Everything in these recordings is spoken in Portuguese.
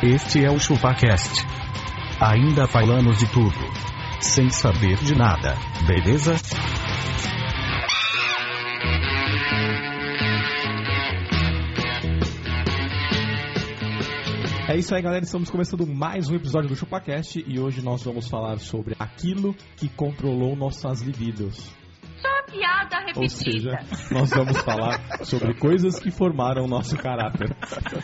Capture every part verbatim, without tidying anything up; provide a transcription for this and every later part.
Este é o ChupaCast. Ainda falamos de tudo, sem saber de nada, beleza? É isso aí, galera, estamos começando mais um episódio do ChupaCast e hoje nós vamos falar sobre aquilo que controlou nossas libidos. Só piada repetida. Ou seja, nós vamos falar sobre coisas que formaram nosso caráter.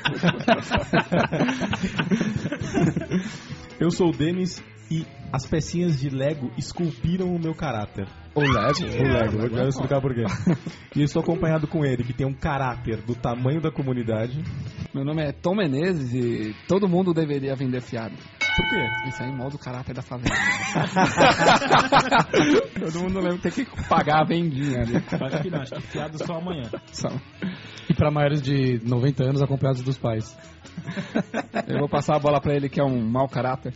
Eu sou o Denis e as pecinhas de Lego esculpiram o meu caráter. O Lego? O Lego, eu quero explicar por quê. E eu estou acompanhado com ele, que tem um caráter do tamanho da comunidade. Meu nome é Tom Menezes e todo mundo deveria vender fiado. Por quê? Isso aí molda o caráter da favela. Todo mundo lembra que tem que pagar a vendinha ali. Acho que não, acho que fiado só amanhã. Só. E para maiores de noventa anos acompanhados dos pais. Eu vou passar a bola pra ele que é um mau caráter.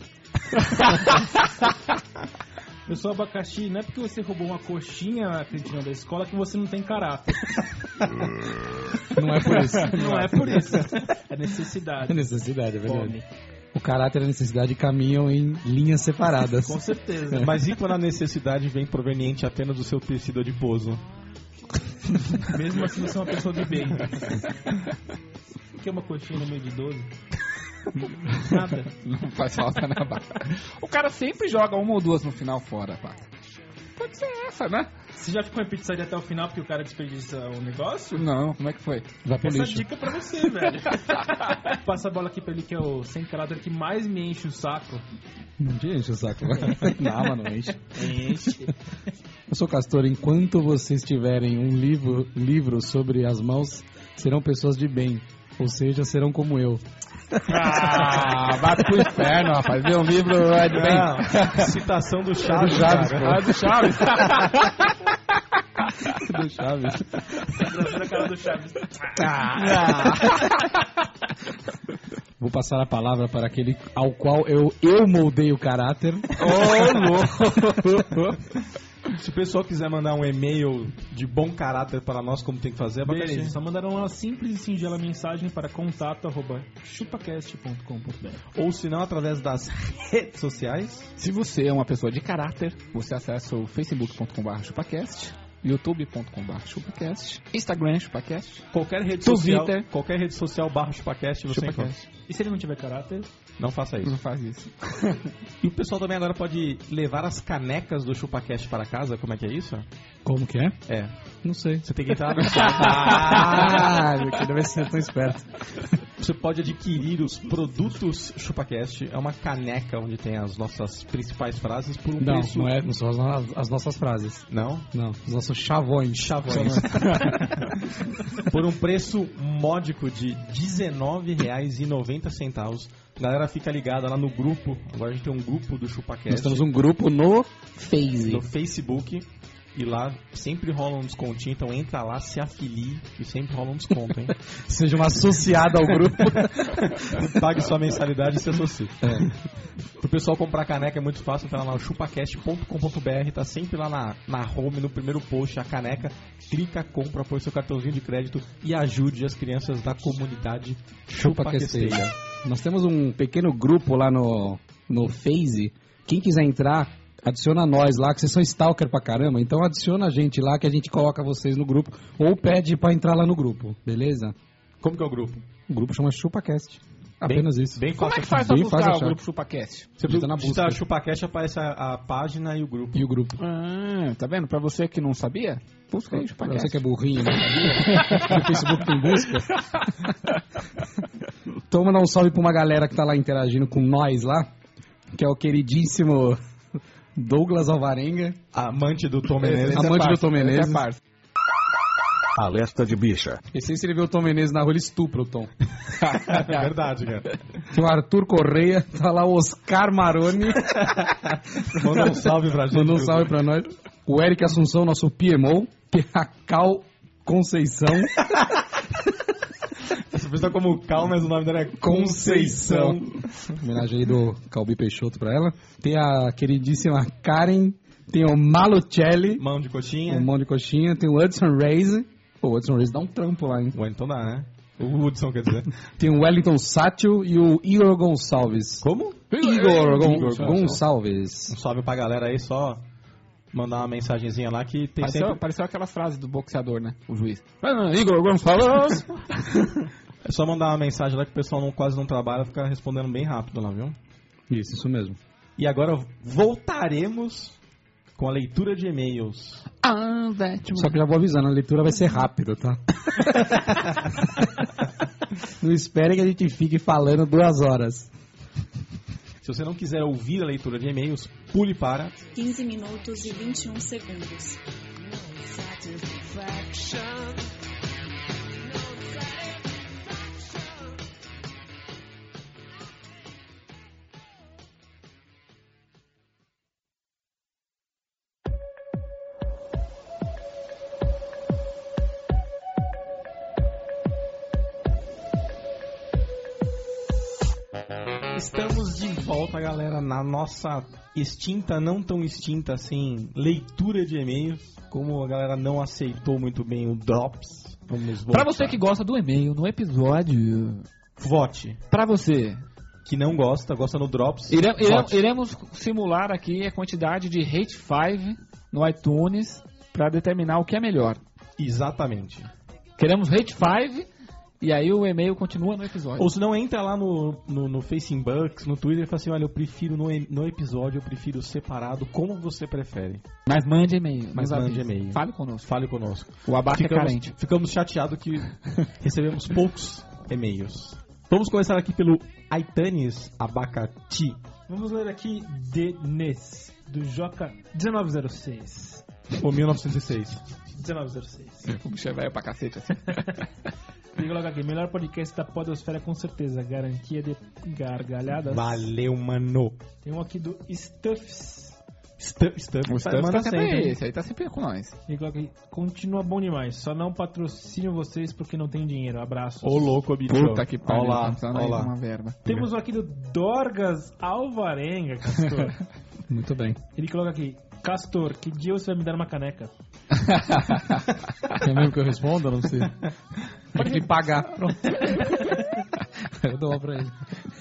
Eu sou abacaxi, não é porque você roubou uma coxinha na cantina da escola que você não tem caráter. Não é por isso. Não é por isso. É necessidade. É necessidade, é verdade. Fome. O caráter e a necessidade caminham em linhas separadas. Com certeza. Mas e quando a necessidade vem proveniente apenas do seu tecido adiposo? Mesmo assim você é uma pessoa de bem. O que é uma coxinha no meio de doze? Nada. Não faz falta na barra. O cara sempre joga uma ou duas no final fora, pá. Pode ser essa, né? Você já ficou em pizzaria até o final porque o cara desperdiça o negócio? Não, como é que foi? Vai pro Essa lixo. dica é pra você, velho. Passa a bola aqui pra ele que é o sem caráter que mais me enche o saco. Não te enche o saco. Não, mano, não enche. Enche. Eu sou Castor. Enquanto vocês tiverem um livro, livro sobre as mãos, serão pessoas de bem. Ou seja, serão como eu. Ah, bate pro inferno, rapaz. Vê um livro é de bem. Ah, citação do Chaves. Do Chaves, cara. Ah, do Chaves. Do Chaves. Engraçado a cara do Chaves. Vou passar a palavra para aquele ao qual eu, eu moldei o caráter. Ô, louco! Se o pessoal quiser mandar um e-mail de bom caráter para nós, como tem que fazer, Beleza, abacaxi. só mandaram uma simples e singela mensagem para contato arroba chupacast ponto com ponto b r. Ou se não, através das redes sociais. Se você é uma pessoa de caráter, você acessa o facebook ponto com barra chupacast, youtube ponto com barra chupacast, Instagram chupacast, Qualquer rede Twitter. social, qualquer rede social barra ChupaCast, você encontra. chupacast. E se ele não tiver caráter? Não faça isso. Não faz isso. E o pessoal também agora pode levar as canecas do ChupaCast para casa, como é que é isso? Como que é? É. Não sei. Você tem que entrar no site. Ah, eu queria ver se você é tão esperto. Você pode adquirir os produtos ChupaCast. É uma caneca onde tem as nossas principais frases por um Não, preço... não, é, não são as, as nossas frases. Não? Não, os nossos chavões. Chavões. Por um preço módico de dezenove reais e noventa centavos. Galera, fica ligada lá no grupo. Agora a gente tem um grupo do ChupaCast. Nós temos um grupo no Face. no Facebook. E lá sempre rola um descontinho. Então entra lá, se afilie. E sempre rola um desconto, hein? Seja uma associada ao grupo. Pague sua mensalidade e se associe. É. Pro pessoal comprar caneca é muito fácil. Tá lá no chupacast ponto com ponto b r. Tá sempre lá na, na home, no primeiro post, a caneca. Clica, compra, põe seu cartãozinho de crédito e ajude as crianças da comunidade ChupaCasteira. chupaquesteira. Nós temos um pequeno grupo lá no, no Face. Quem quiser entrar, adiciona nós lá, que vocês são stalker pra caramba. Então adiciona a gente lá, que a gente coloca vocês no grupo. Ou pede pra entrar lá no grupo, beleza? Como que é o grupo? O grupo chama ChupaCast. Apenas bem, isso. Bem Como é fácil. que faz pra Bem buscar fácil o achar. grupo ChupaCast? Você Digita na digita busca. ChupaCast, aparece a, a página e o grupo. E o grupo. Ah, tá vendo? Pra você que não sabia, busca aí, Pra ChupaCast. você que é burrinho, não sabia? No Facebook tem busca. Então, mandar um salve pra uma galera que tá lá interagindo com nós lá, que é o queridíssimo Douglas Alvarenga, Amante do Tom Menezes. Esse é amante do parça, Tom esse Menezes. é parça. Alerta de bicha. Esse aí, se ele vê o Tom Menezes na rua, ele estupra o Tom. É verdade, cara. Tem o Arthur Correia, tá lá o Oscar Maroni, Manda um salve pra gente. mandou um salve pra nós. O Eric Assunção, nosso P M O, que é a Cal Conceição. Essa pessoa como Cal, mas o nome dela é Conceição. Homenagem aí do Calbi Peixoto pra ela. Tem a queridíssima Karen, tem o Malucelli, Mão de coxinha. um monte de coxinha, tem o Hudson Reis. Pô, o Hudson Reis dá um trampo lá, hein? Ué, então dá, né? O Hudson, quer dizer. Tem o Wellington Sátio e o Igor Gonçalves. Como? Igor, Gon- Igor Gonçalves. Um salve pra galera aí, só mandar uma mensagenzinha lá que tem Pareceu, sempre... pareceu aquelas frases do boxeador, né? O juiz. Ah, Igor Gonçalves. É só mandar uma mensagem lá que o pessoal não, quase não trabalha, fica respondendo bem rápido lá, viu? Isso, isso mesmo. E agora voltaremos com a leitura de e-mails. Ah, velho. Só que já vou avisando, a leitura vai ser rápida, tá? Não espere que a gente fique falando duas horas. Se você não quiser ouvir a leitura de e-mails, pule para... quinze minutos e vinte e um segundos. Estamos de volta, galera, na nossa extinta, não tão extinta assim, leitura de e-mails. Como a galera não aceitou muito bem o Drops, vamos voltar. Pra você que gosta do e-mail no episódio, Vote. pra você, Que não gosta, gosta no Drops, ire- ire- vote. iremos simular aqui a quantidade de Hate cinco no iTunes pra determinar o que é melhor. Exatamente. Queremos Hate cinco e aí o e-mail continua no episódio. Ou se não, entra lá no, no, no Facebook, no Twitter e fala assim, olha, eu prefiro no, e- no episódio, eu prefiro separado, como você prefere. Mas mande e-mail. Mas nos mande avise. e-mail. Fale conosco. Fale conosco. O abaca é Ficamos, carente. ficamos chateados que recebemos poucos e-mails. Vamos começar aqui pelo Aitanes Abacati. Vamos ler aqui Denis, do Joca dezenove zero seis. Ou mil novecentos e seis. dezenove zero seis. O bicho é velho pra cacete assim. Ele coloca aqui, melhor podcast da podosfera com certeza, garantia de gargalhadas. Valeu, mano. Tem um aqui do Stuffs. Stuff, stuff. O Stubbs manda tá sempre sempre, hein? esse aí, tá sempre com nós. Ele coloca aqui, continua bom demais, só não patrocínio vocês porque não tem dinheiro, abraços. Ô, louco, bicho. Puta que pariu, Olá, tá precisando aí de olá. uma verba. Temos um aqui do Dorgas Alvarenga, Castor. Muito bem. Ele coloca aqui, Castor, que dia você vai me dar uma caneca? É mesmo que eu respondo? Eu não sei. Pode me pagar. Pronto. Eu dou uma pra ele.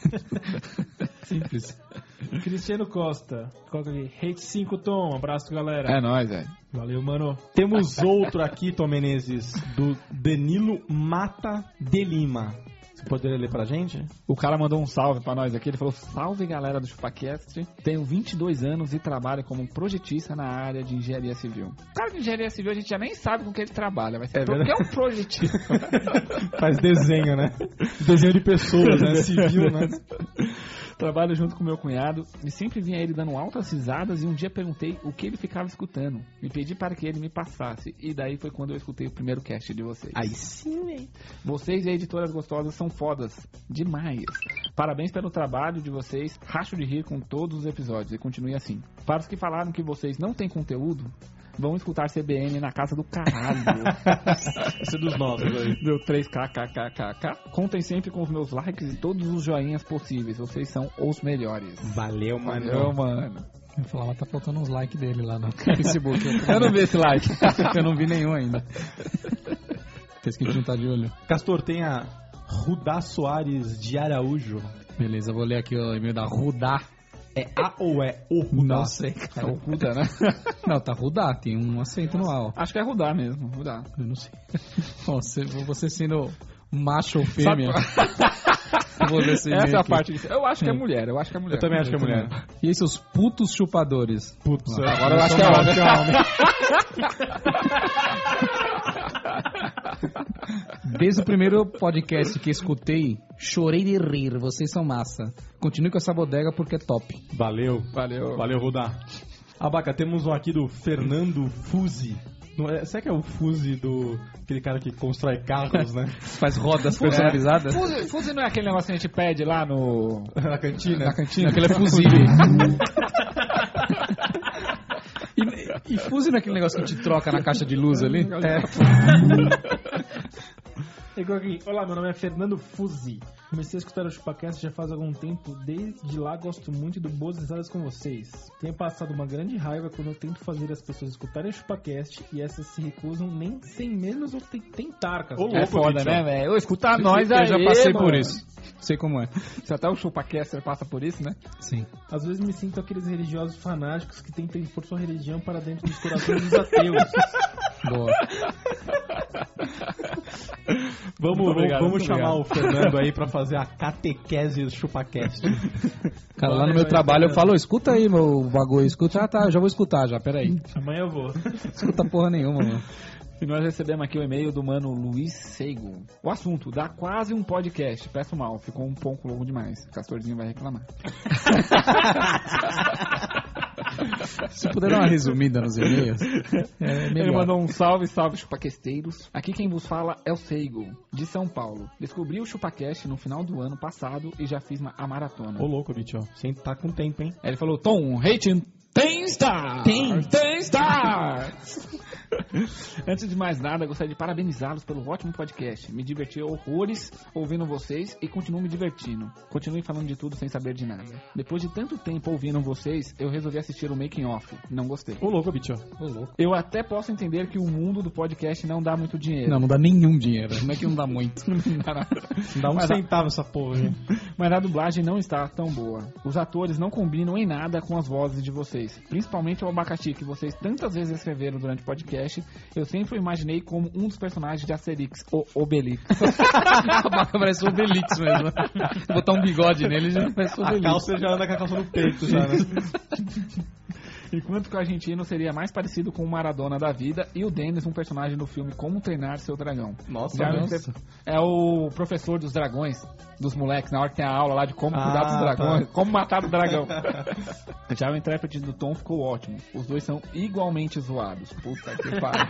Simples. Cristiano Costa, coloca aqui, Hate cinco Tom, abraço galera. É nóis, velho. Valeu, mano. Temos outro aqui, Tom Menezes, do Danilo Mata de Lima. Você poderia ler pra gente? O cara mandou um salve pra nós aqui. Ele falou: salve galera do ChupaCast. Tenho vinte e dois anos e trabalho como projetista na área de engenharia civil. O cara de engenharia civil a gente já nem sabe com que ele trabalha. Mas É é, verdade. é um projetista. Faz desenho, né? Desenho de pessoas, né? Civil, né? Trabalho junto com meu cunhado e sempre vinha ele dando altas risadas e um dia perguntei o que ele ficava escutando. Me pedi para que ele me passasse e daí foi quando eu escutei o primeiro cast de vocês. Aí sim, hein? Vocês e a Editoras Gostosas são fodas demais. Parabéns pelo trabalho de vocês. Racho de rir com todos os episódios e continue assim. Para os que falaram que vocês não têm conteúdo, vão escutar C B N na casa do caralho. Esse é dos nossos aí. Deu três K, K, K, K, K. Contem sempre com os meus likes e todos os joinhas possíveis. Vocês são os melhores. Valeu, mano. Valeu, mano. Eu ia falar, mas tá faltando uns likes dele lá no Facebook. Eu não vi esse like. Eu não vi nenhum ainda. Fez que a gente não tá de olho. Castor, tem a Rudá Soares de Araújo. Beleza, vou ler aqui o e-mail da Rudá. É A ou é o Rudá? Não sei, É cara. o Ruda, né? Não, tá Rudá, tem um acento no A, ó. Acho que é Rudá mesmo. Rudá. Eu não sei. Bom, você, você sendo macho ou fêmea. Eu vou ler esse e-mail Essa é a aqui. parte disso. Eu acho que é mulher. Eu acho que é mulher. Eu também acho que é mulher. E aí, seus putos chupadores? Putz, Agora eu acho que é homem. Desde o primeiro podcast que escutei, chorei de rir. Vocês são massa. Continue com essa bodega porque é top. Valeu. Valeu. Valeu, Rudá. Abaca, temos um aqui do Fernando Fuzi. Não é, será que é o Fuzi do... aquele cara que constrói carros, né? Faz rodas personalizadas. Fuse, Fuse não é aquele negócio que a gente pede lá no... Na cantina? Na cantina, aquele é fusível. E, e fuse naquele negócio que a gente troca na caixa de luz ali? É. Igual aqui. Olá, meu nome é Fernando Fuzi. Comecei a escutar o ChupaCast já faz algum tempo. Desde lá gosto muito do Boas Risadas com vocês. Tenho passado uma grande raiva quando eu tento fazer as pessoas escutarem o ChupaCast e essas se recusam nem sem menos ou te- tentar, cara. Ô, louco, É foda, bicho. né, velho? Ô, escuta nós aí, Eu já passei mano. por isso. Sei como é. Se até o ChupaCaster passa por isso, né? Sim. Às vezes me sinto aqueles religiosos fanáticos que tentam impor sua religião para dentro dos corações dos ateus. Boa. Vamos, Muito obrigado, vamos muito chamar obrigado. o Fernando aí pra fazer a catequese do ChupaCast. Cara, lá no Vai, meu vai, trabalho vai. eu falo, escuta aí meu bagulho, escuta. Ah, tá, eu já vou escutar já, peraí. Amanhã eu vou. Escuta porra nenhuma, mano. E nós recebemos aqui o e-mail do mano Luiz Seigo. O assunto, dá quase um podcast. Peço mal, ficou um pouco longo demais. O Castorzinho vai reclamar. Se puder dar uma resumida nos e-mails, é Ele melhor. mandou um salve, salve chupaquesteiros. Aqui quem vos fala é o Seigo, de São Paulo. Descobri o ChupaCast no final do ano passado e já fiz uma, a maratona. Ô, louco, bicho, ó. Você tá com tempo, hein? Aí ele falou, Tom, rating tem star! Tem. Tem star! Antes de mais nada, gostaria de parabenizá-los pelo ótimo podcast. Me diverti horrores ouvindo vocês e continuo me divertindo. Continue falando de tudo sem saber de nada. Depois de tanto tempo ouvindo vocês, eu resolvi assistir o Making Off. Não gostei. Ô, louco, bicho. Ô, louco. Eu até posso entender que o mundo do podcast não dá muito dinheiro. Não, não dá nenhum dinheiro. Não é que não dá muito. Não dá nada. Não dá um Mas a- centavo essa porra, hein? Mas a dublagem não está tão boa. Os atores não combinam em nada com as vozes de vocês. Principalmente o abacaxi que vocês tantas vezes escreveram durante o podcast. Eu sempre o imaginei como um dos personagens de Asterix, o Obelix. A vaca parece o Obelix mesmo. Botar um bigode nele já parece o A Obelix. calça já anda com a calça no peito, já, né? Enquanto que o argentino seria mais parecido com o Maradona da vida e o Dennis, um personagem do filme Como Treinar Seu Dragão. Nossa, Já nossa. É o professor dos dragões, dos moleques, na hora que tem a aula lá de como Ah, cuidar dos dragões, tá. como matar o dragão. Já o intérprete do Tom ficou ótimo. Os dois são igualmente zoados. Puta que pariu.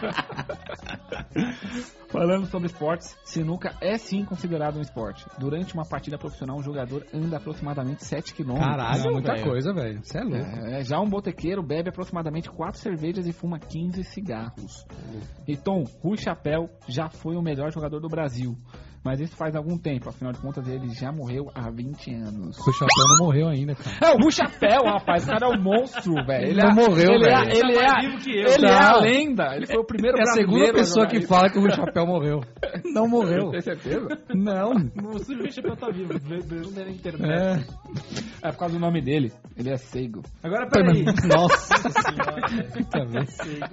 Falando sobre esportes, sinuca é sim considerado um esporte. Durante uma partida profissional, um jogador anda aproximadamente sete quilômetros. Caralho, Não, muita velho. coisa, velho. Você é louco. É, já um botequeiro bebe aproximadamente quatro cervejas e fuma quinze cigarros. E Tom, Rui Chapéu já foi o melhor jogador do Brasil. Mas isso faz algum tempo, afinal de contas ele já morreu há vinte anos. O Chapéu não morreu ainda, cara. É o Rui Chapéu, rapaz, o cara é um monstro, velho. Ele não morreu, ele velho. É, ele é, mais vivo que eu. ele é a Não. lenda, ele foi o primeiro É a brasileiro segunda pessoa jogar que isso. fala que o Chapéu morreu. Não morreu. Tem certeza? Não. Você vê que o Chapéu tá vivo. Vê vê na internet. É. É por causa do nome dele, ele é Seigo. Agora, peraí. Nossa senhora. Puta vez.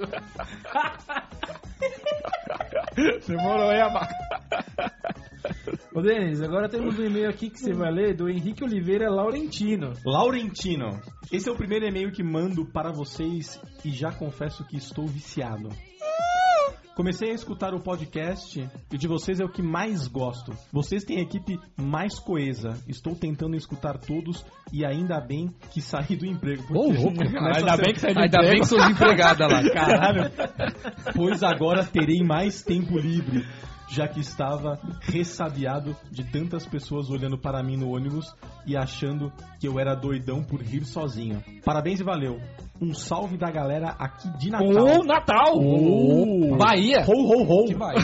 Demorou aí, abaca. Ô, Denis, agora temos um e-mail aqui que você vai ler do Henrique Oliveira Laurentino. Laurentino, esse é o primeiro e-mail que mando para vocês e já confesso que estou viciado. Comecei a escutar o podcast e de vocês é o que mais gosto. Vocês têm a equipe mais coesa. Estou tentando escutar todos e ainda bem que saí do emprego. Ô, louco. Ainda bem que você é de Ainda emprego. bem que sou desempregada lá. Caralho. Pois agora terei mais tempo livre, já que estava ressabiado de tantas pessoas olhando para mim no ônibus e achando que eu era doidão por rir sozinho. Parabéns e valeu. Um salve da galera aqui de Natal. Ô, Natal! Oh. Bahia! Ho, ho, ho. Que Bahia.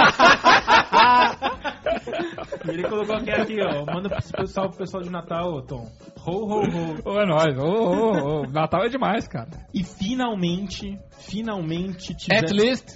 Ele colocou aqui, aqui ó. Manda pro salve pro pessoal de Natal, ô, Tom. Ho, ho, ho. Ô, é nóis. Ô, ô, ô. Natal é demais, cara. E finalmente, finalmente tivemos... At least.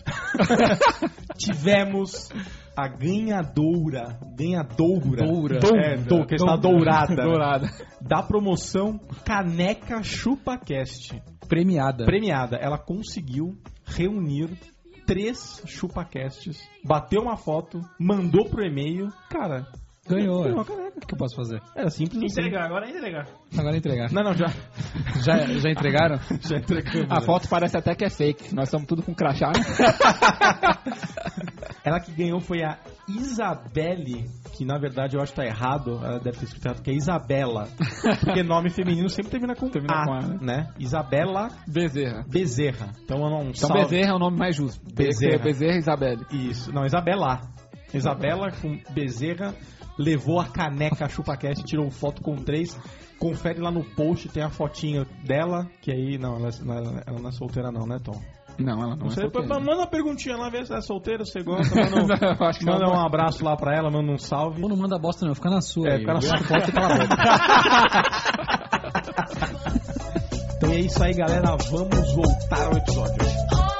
tivemos a ganhadora, ganhadoura, Doura. é, do, que está dourada, Dourada. da promoção Caneca ChupaCast. Premiada. Premiada. Ela conseguiu reunir três ChupaCasts, bateu uma foto, mandou pro e-mail, cara, Ganhou. ganhou é. a caneca. O que eu posso fazer? Era simples assim. Entregar, agora é entregar. Agora entregar. Não, não, já, Já, já entregaram? já entregamos. A foto parece até que é fake. Nós estamos tudo com crachá. Ela que ganhou foi a Isabelle, que na verdade eu acho que tá errado, ela deve ter escrito errado, que é Isabela. Porque nome feminino sempre termina com Termina A, com A, né? né? Isabela Bezerra. Bezerra. Então eu não Então salve. Bezerra é o nome mais justo. Bezerra. Bezerra e Isabelle. Isso, não, Isabela. Isabela com Bezerra levou a caneca ChupaCast, tirou foto com três. Confere lá no post, tem a fotinha dela, que aí, não, ela, ela, ela não é solteira não, né, Tom? Não, ela não Você é solteira. manda uma perguntinha lá, vê se é solteira, se você gosta. Manda, um- Eu acho que manda ela um não- abraço lá pra ela, manda um salve. Pô, não manda bosta não, fica na sua É, aí. fica na Eu sua. suporto pela boca. Então é isso aí, galera. Vamos voltar ao episódio.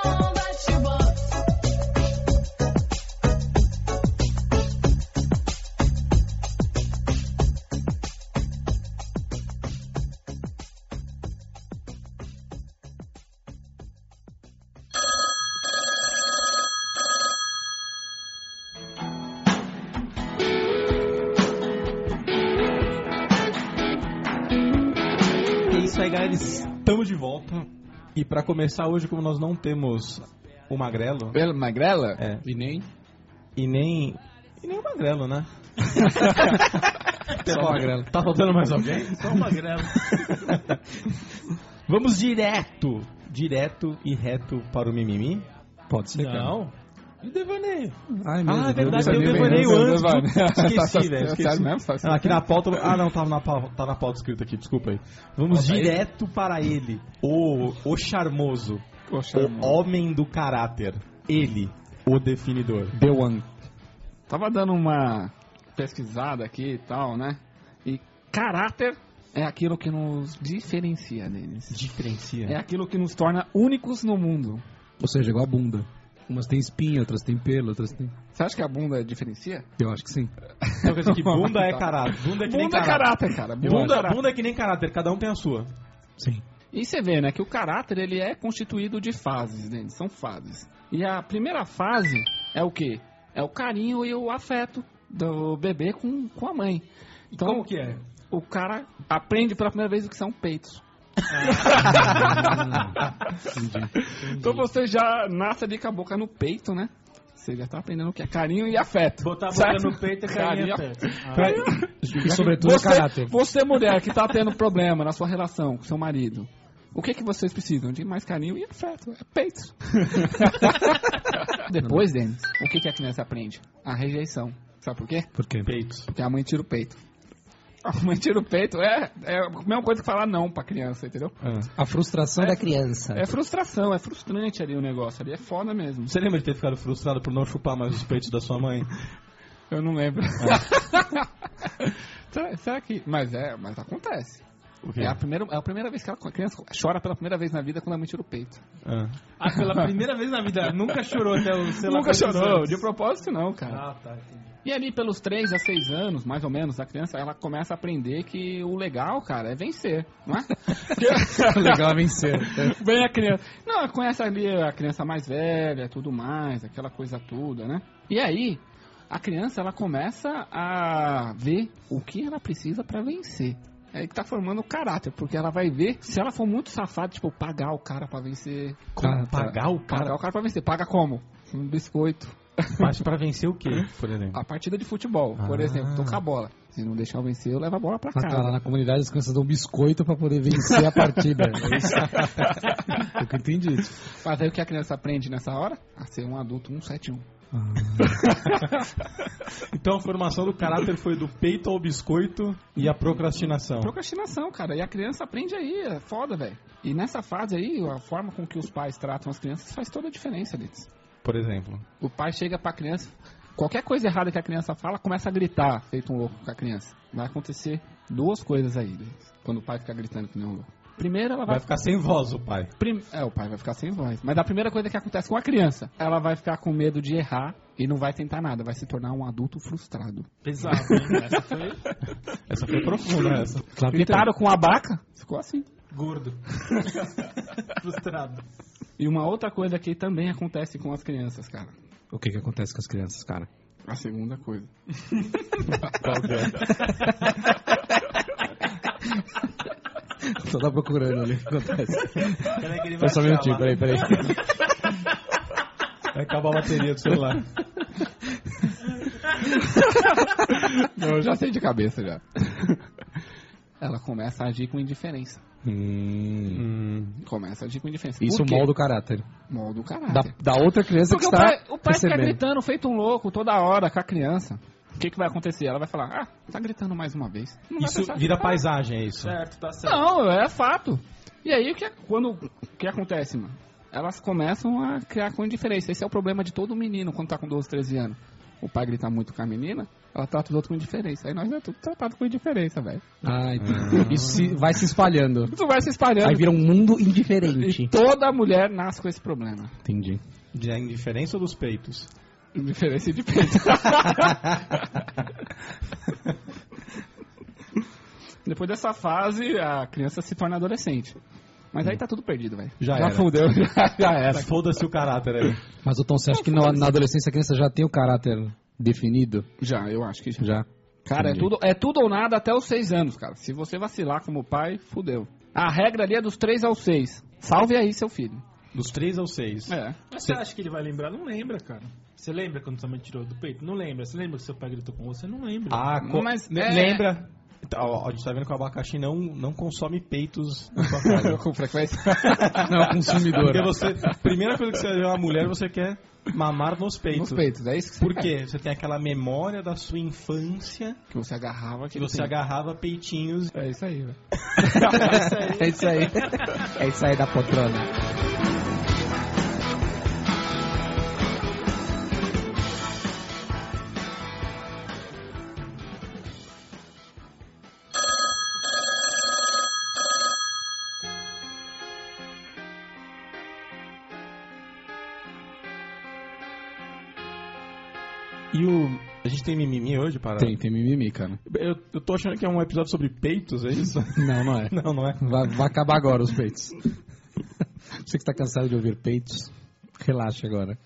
É isso aí, galera. Estamos de volta. E pra começar hoje, como nós não temos o Magrelo, Pelo Magrela? é, E nem... e nem e nem o Magrelo, né? Só o Magrelo. Tá faltando mais alguém? Só uma grela. Vamos direto, direto e reto para o mimimi. Pode ser, cara. Não. E devaneio. Ai, meu Ah, é Deus. verdade, Deus, eu Deus, devaneio Deus, antes. Devaneio. Esqueci, velho. Esqueci. Sério mesmo? Tá Ah, aqui na pauta. Ah, não, tava na, pau- tá na pauta escrito aqui, desculpa aí. Vamos Pauta aí. direto para ele. O, o charmoso. Poxa, O homem do caráter. Ele, o definidor. The One. Tava dando uma pesquisada aqui e tal, né? E caráter é aquilo que nos diferencia deles. Diferencia. É aquilo que nos torna únicos no mundo. Ou seja, igual a bunda. Umas tem espinha, outras tem pelo, outras tem... Você acha que a bunda diferencia? Eu acho que sim. Então quer dizer que bunda é caráter. Bunda é que nem Bunda é caráter. caráter, cara. Bunda, é Bunda, caráter. bunda é que nem caráter, cada um tem a sua. Sim. E você vê, né, que o caráter ele é constituído de fases, né? São fases. E a primeira fase é o quê? É o carinho e o afeto do bebê com, com a mãe. Então, Como que é? o cara aprende pela primeira vez o que são peitos. Então você já nasce ali com a boca no peito, né? Você já tá aprendendo o que é carinho e afeto. Botar a boca certo? no peito é carinho e afeto. E sobretudo o Você, caráter. você, mulher, que tá tendo problema na sua relação com seu marido, o que que vocês precisam? De mais carinho e afeto. É peito. Depois, Denis, o que que a criança aprende? A rejeição. Sabe por quê? Por quê? Peitos. Porque a mãe tira o peito. A mãe tira o peito. É, é a mesma coisa que falar não pra criança, entendeu? A frustração da criança. É frustração, é frustrante ali o negócio. Ali é foda mesmo. Você lembra de ter ficado frustrado por não chupar mais os peitos da sua mãe? Eu não lembro. será, será que... Mas é, mas acontece. O quê? É a, primeira, é a primeira vez que ela, a criança chora pela primeira vez na vida quando a mãe tira o peito. Ah. Ah, pela primeira vez na vida. Nunca chorou até o sei lá Nunca quantos chorou, anos. de propósito não, cara. Ah, tá. Entendi. E ali pelos três a seis anos, mais ou menos, a criança ela começa a aprender que o legal, cara, é vencer, não é? Legal é vencer. Bem a criança. Não, ela conhece ali a criança mais velha, tudo mais, aquela coisa toda, né? E aí, a criança ela começa a ver o que ela precisa pra vencer. É aí que tá formando o caráter, porque ela vai ver se ela for muito safada, tipo, pagar o cara pra vencer. Cara, Pagar o Pagar cara o cara pra vencer. Paga como? Um biscoito. parte pra vencer o quê, por exemplo? A partida de futebol, por Ah. exemplo, tocar a bola. Se não deixar eu vencer, eu levo a bola pra Ah, tá, lá casa. na comunidade as crianças dão biscoito pra poder vencer a partida. É isso. Eu que entendi isso. Mas aí o que a criança aprende nessa hora? A ser um adulto cento e setenta e um. Então a formação do caráter foi do peito ao biscoito e a procrastinação. Procrastinação, cara. E a criança aprende aí, é foda, velho. E nessa fase aí, a forma com que os pais tratam as crianças faz toda a diferença deles. Por exemplo. O pai chega pra criança, qualquer coisa errada que a criança fala, começa a gritar, feito um louco com a criança. Vai acontecer duas coisas aí, deles, quando o pai fica gritando que nem um louco. Primeiro, ela vai... Vai ficar sem voz o pai. Prim- É, o pai vai ficar sem voz. Mas a primeira coisa que acontece com a criança, ela vai ficar com medo de errar e não vai tentar nada, vai se tornar um adulto frustrado. Pesado, hein? Essa foi Essa foi profunda, essa. Claro que Gritaram com a baca, ficou assim. gordo. Frustrado. E uma outra coisa que também acontece com as crianças, cara. tem. O que que acontece com as crianças, cara? A segunda coisa. Qual que é? Só tá procurando ali o que acontece. Peraí que ele Foi só um achar minutinho, lá. peraí, peraí. Vai acabar a bateria do celular. Não, eu já sei de cabeça já. Ela começa a agir com indiferença. Hum, Hum. Começa a agir com indiferença. isso Por quê? molda o caráter. Molda o Da, caráter. da outra criança Porque que o está pai, o pai fica recebendo. gritando, feito um louco, toda hora com a criança. O que, que vai acontecer? Ela vai falar, ah, tá gritando mais uma vez. Não vai Isso prestar vira atenção. paisagem, é isso? Certo, tá certo. Não, é fato. E aí, o que, quando, o que acontece, mano? elas começam a criar com indiferença. Esse é o problema de todo menino quando tá com doze, treze anos. O pai grita muito com a menina, ela trata os outros com indiferença. Aí nós é tudo tratado com indiferença, velho. Ah, entendi. Isso se- vai se espalhando. Isso vai se espalhando. Aí vira um mundo indiferente. E toda mulher nasce com esse problema. Entendi. De a indiferença ou dos peitos? Indiferença de peito. Depois dessa fase, a criança se torna adolescente. Mas aí tá tudo perdido, velho. Já já era. fudeu, já, já era. Foda-se o caráter aí. Mas, ô Tom, você acha que na, na adolescência a criança já tem o caráter definido? Já, eu acho que já. Já. Cara, é Entendi. tudo, é tudo ou nada até os seis anos, cara. Se você vacilar como pai, fudeu. A regra ali é dos três aos seis. Salve aí seu filho. Dos três aos seis. É. Mas você acha que ele vai lembrar? Não lembra, cara. Você lembra quando sua mãe tirou do peito? Não lembra. Você lembra que seu pai gritou com você? Não lembra. Ah, co- Mas ne- é- lembra? Então, ó, a gente tá vendo que o abacaxi não, não consome peitos na sua casa. Com frequência. Não, consumidor. Porque você, a primeira coisa que você vê uma mulher, você quer mamar nos peitos. Nos peitos, é isso que você Por quê? Você tem aquela memória da sua infância Que você agarrava. que você agarrava peitinhos. É isso aí, velho. É isso aí. É isso aí da poltrona. E o... A gente tem mimimi hoje, para? Tem, tem mimimi, cara. Eu, eu tô achando que é um episódio sobre peitos, é isso? Não, não é. Não, não é. Vai, vai acabar agora os peitos. Você que tá cansado de ouvir peitos, relaxa agora.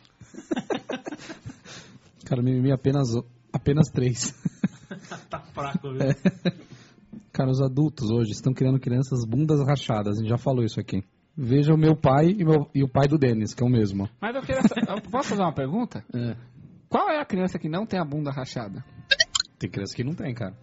Cara, mimimi apenas, apenas três. Tá fraco, viu? Cara, os adultos hoje estão criando crianças bundas rachadas. A gente já falou isso aqui. Veja o meu pai e, meu, e o pai do Denis, que é o mesmo. Mas eu queria. sa- eu posso fazer uma pergunta? É. Qual é a criança que não tem a bunda rachada? Tem criança que não tem, cara.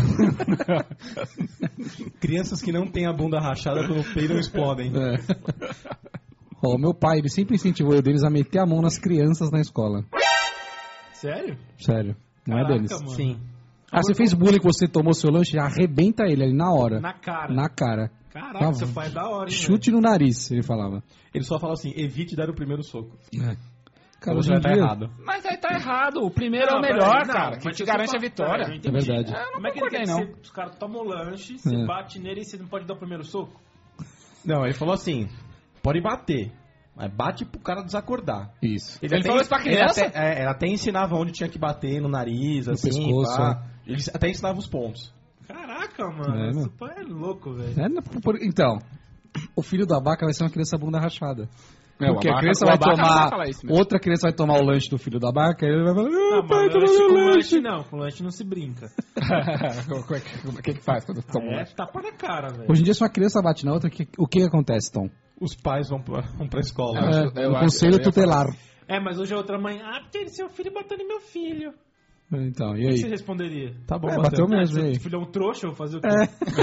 Crianças que não têm a bunda rachada quando peidam explodem. É. Ó, o meu pai, ele sempre incentivou o Denis a meter a mão nas crianças na escola. Sério? Sério. Não Caraca, é, Denis? mano. Sim. Ah, você fez bullying que você tomou seu lanche, arrebenta ele ali na hora. Na cara. Na cara. Caraca, Ah, seu pai é da hora, hein, Chute no nariz, ele falava. Ele só fala assim, evite dar o primeiro soco. É. Cara, Ou hoje você em vai estar dia... errado. Mas aí tá errado. O primeiro Não, é o melhor, peraí, não, cara. Que mas te se garante você a fa- vitória. Peraí, eu É entendi. verdade. Eu não Como é que ele concordei, quer não. que você, os caras tomam o lanche, você É. bate nele e você não pode dar o primeiro soco? Não, ele falou assim, pode bater, mas bate pro cara desacordar. Isso. Ele falou isso pra criança? Ele até, é, ele até ensinava onde tinha que bater no nariz, assim, pescoço, pá. Ele até ensinava os pontos. Caraca, mano. É, Seu meu. pai é louco, velho. É, não, por- então, o filho do Abaca vai ser uma criança bunda rachada. É, o Porque a Abaca- criança o vai Abaca vai tomar... falar isso mesmo. Outra criança vai tomar o lanche do filho do Abaca e ele vai falar... Não, Ah, pai, mas toma lanche meu com lanche. lanche não. Com lanche não se brinca. Como é que, como é que faz quando toma um É lanche? tapa na cara, velho. Hoje em dia, se uma criança bate na outra, que- o que acontece, Tom? Os pais vão pra, vão pra escola. Eu acho- É, eu o acho- conselho eu ia tutelar. É, mas hoje a outra mãe... Ah, porque seu filho bateu no meu filho. Então, e O que você aí? responderia? Tá bom, É, bateu. bateu mesmo, e Seu aí? filho é um trouxa, eu vou fazer o quê?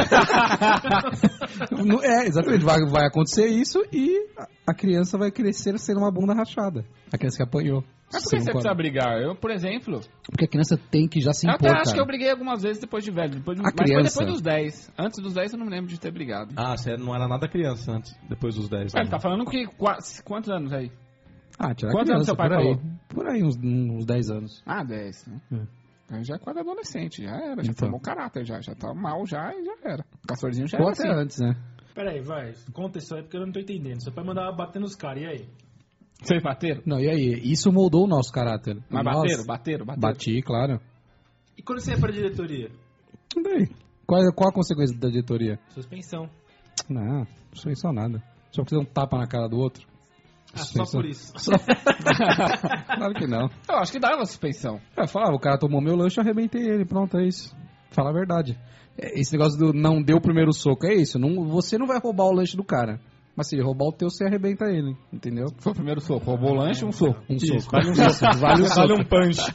Não- É, exatamente. Vai, vai acontecer isso e a- a criança vai crescer sendo uma bunda rachada. A criança que apanhou. Mas por Você que você concorda? precisa brigar? Eu, por exemplo, Porque a criança tem que já se eu impor, até acho cara. que eu briguei algumas vezes depois de velho. Depois de, A mas foi criança- depois dos dez. Antes dos dez eu não me lembro de ter brigado. Ah, você não era nada criança antes, depois dos dez. É, né? ele tá falando que... qua- Quantos anos aí? Ah, tirar a Quantos anos criança, seu pai por aí. falou? Por aí, uns, uns dez anos. Ah, dez. Né? Aí já é quase adolescente, já era. Já Então. formou caráter, já, já tá mal já e já era. O Castorzinho já Ou era até assim. antes, né? Peraí, vai. Conta isso aí porque eu não tô entendendo. Seu pai mandava bater nos caras, e aí? Vocês bateram? Não, e aí? Isso moldou o nosso caráter. Mas Nós- bateram, bateram, bateram. Bati, claro. E quando você ia pra diretoria? Bem, qual, qual a consequência da diretoria? Suspensão. Não, não foi só nada. Só porque um tapa na cara do outro. Ah, só Suspensão. por isso. Claro que não. Eu acho que dava suspensão. Eu falava, o cara tomou meu lanche, eu arrebentei ele. Pronto, é isso. Fala a verdade. É, esse negócio do não deu o primeiro soco, é isso. Não, você não vai roubar o lanche do cara. Mas se ele roubar o teu, você arrebenta ele. Entendeu? Foi o primeiro soco. Roubou o lanche, um soco. Um Isso, soco. vale um soco. Vale um soco. Vale um punch.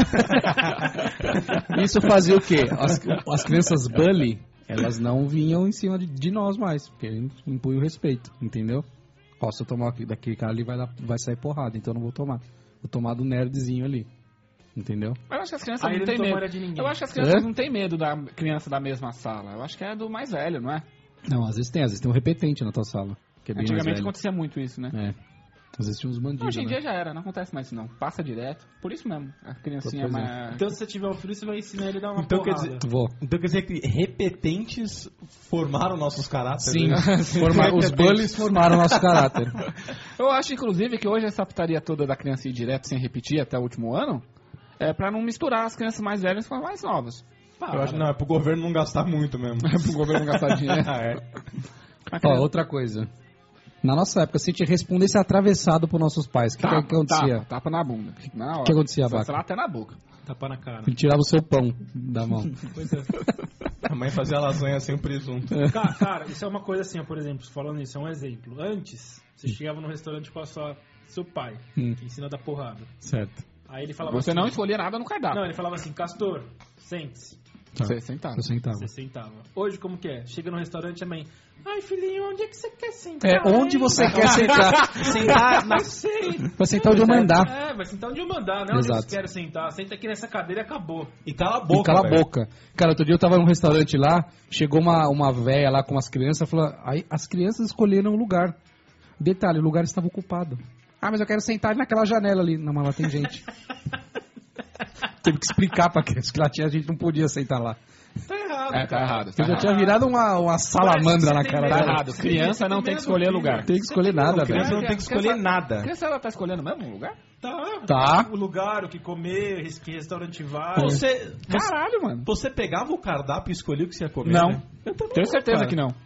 Isso fazia o quê? As, as crianças bully, elas não vinham em cima de, de nós mais, porque a gente impunha o respeito, entendeu? Ó, se eu tomar aqui- daquele cara ali, vai, dar, vai sair porrada, então eu não vou tomar. Vou tomar do nerdzinho ali, entendeu? Eu acho que as crianças Aí não ele têm não medo. tomara de ninguém. Eu acho que as crianças É? não têm medo da criança da mesma sala. Eu acho que é do mais velho, não é? Não, às vezes tem, às vezes tem um repetente na tua sala, que é bem mais Antigamente velho. acontecia muito isso, né? É. Às vezes tinha uns bandidos, Hoje em né? dia já era, não acontece mais isso não. Passa direto. Por isso mesmo, a criancinha Pois é. mais... Então se você tiver um filho, você vai ensinar ele a dar uma Então, quer porrada. dizer- Vou. Então quer dizer que repetentes formaram nossos caráteres? Sim, né? forma- os bullies formaram nosso caráter. Eu acho, inclusive, que hoje essa putaria toda da criança ir direto sem repetir até o último ano é pra não misturar as crianças mais velhas com as mais novas. Eu acho, não, é pro governo não gastar muito mesmo. É pro governo gastar dinheiro. Ah, é. A Ó, criança- outra coisa. Na nossa época, se a gente respondesse atravessado pros nossos pais, o que, que, Tapa, que acontecia? Tapa, tapa na bunda. Na hora. O que acontecia, Sei Abaca? lá, até na boca. Tapa na cara. Ele tirava o seu pão da mão. Pois é. A mãe fazia lasanha sem presunto. Cara, cara, isso é uma coisa assim, ó, por exemplo, falando isso, é um exemplo. Antes, você chegava no restaurante com a sua, seu pai, Hum. que ensina a dar porrada. Certo. Aí ele falava Você assim... não escolhia nada no cardápio. Não, ele falava assim, Castor, sente-se. Você sentava. Eu sentava. Você sentava. Hoje, como que é? Chega no restaurante, a mãe... Ai, filhinho, onde é que você quer sentar? É, onde hein?" você quer sentar? Sentar na sei. Vai sentar onde eu mandar. É, vai sentar onde eu mandar, não onde Exato. eu quero sentar. Senta aqui nessa cadeira e acabou. E cala a boca, E cala a velho. boca. Cara, outro dia eu tava num restaurante lá, chegou uma, uma véia lá com as crianças, falou, aí as crianças escolheram um lugar. Detalhe, o lugar estava ocupado. Ah, mas eu quero sentar ali naquela janela ali. Não, mas lá tem gente. Teve que explicar pra criança que lá tinha gente, não podia sentar lá. Tá errado, É, tá cara. errado. Tá Eu já errado. tinha virado uma, uma salamandra na Você tem cara medo. Tá dela. errado. Criança não tem que escolher lugar. Tem que escolher nada, A criança velho. não tem que escolher nada. A criança ela tá escolhendo mesmo um lugar? Tá. Tá. O lugar, o que comer, que restaurante vai. Você, você, Caralho, mano. você pegava o cardápio e escolhia o que você ia comer? Não. né? Eu também Tenho não, certeza cara. que não.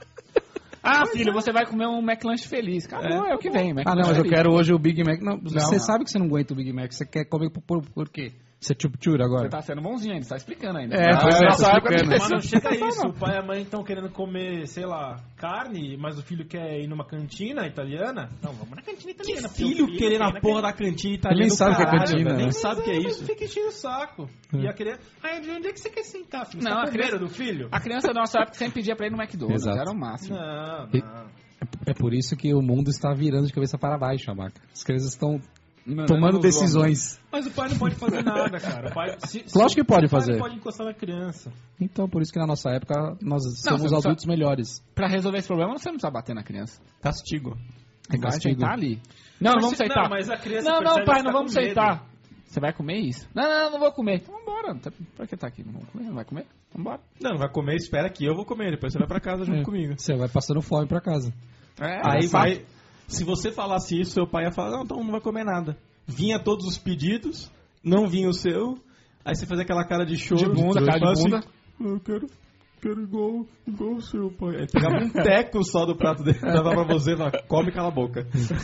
Ah, filho, você vai comer um McLanche feliz. Acabou, é, o que vem. Ah, não, mas eu quero hoje o Big Mac. Não, você não. sabe que você não aguenta o Big Mac. Você quer comer por, por, por quê? Você é chup-chur agora? Você tá sendo bonzinho ainda, você tá explicando ainda. É, Ah, pois é, nossa tô época explicando. não Mas não precisa chega explicar, isso, não. o pai e a mãe estão querendo comer, sei lá, carne, mas o filho quer ir numa cantina italiana. Não, vamos na cantina Que italiana. porque o filho querendo a quer porra na da cantina Ele italiana nem do sabe o que é caralho, cantina, velho, né? Nem sabe o que é Mas isso. fica enchendo o saco. E a criança... Ai, onde é que você quer sentar, filho? Você Não, tá a com criança- medo do filho? A criança da nossa época sempre pedia pra ir no McDonald's. Exato. Era o máximo. Não, E- não. É por isso que o mundo está virando de cabeça para baixo, Abaca. As crianças estão Mandando tomando nos decisões. Mas o pai não pode fazer nada, cara. O pai, se, Lógico que pode o pai fazer. não pode encostar na criança. Então, por isso que na nossa época nós você somos não adultos melhores. Pra resolver esse problema, você não precisa bater na criança. Castigo. É Vai castigo. sentar ali. Não, não Mas vamos se- sentar. Não, mas a criança Não, não, percebe pai, que não tá vamos com medo. sentar. Você vai comer isso? Não, não, não vou comer. Então vambora. Tá- Pra que tá aqui? Não vamos comer? Não vai comer? Vambora. Não, não vai comer, espera aqui, eu vou comer. Depois você vai pra casa junto É. comigo. Você vai passando fome pra casa. É, Aí sabe? vai. Se você falasse isso, seu pai ia falar, não, então não vai comer nada. Vinha todos os pedidos, não vinha o seu. Aí você fazia aquela cara de choro. De bunda, cara de fala bunda. Assim, eu quero, quero igual, igual o seu pai. Aí pegava um teco só do prato dele, dava pra você e falava, come e cala a boca.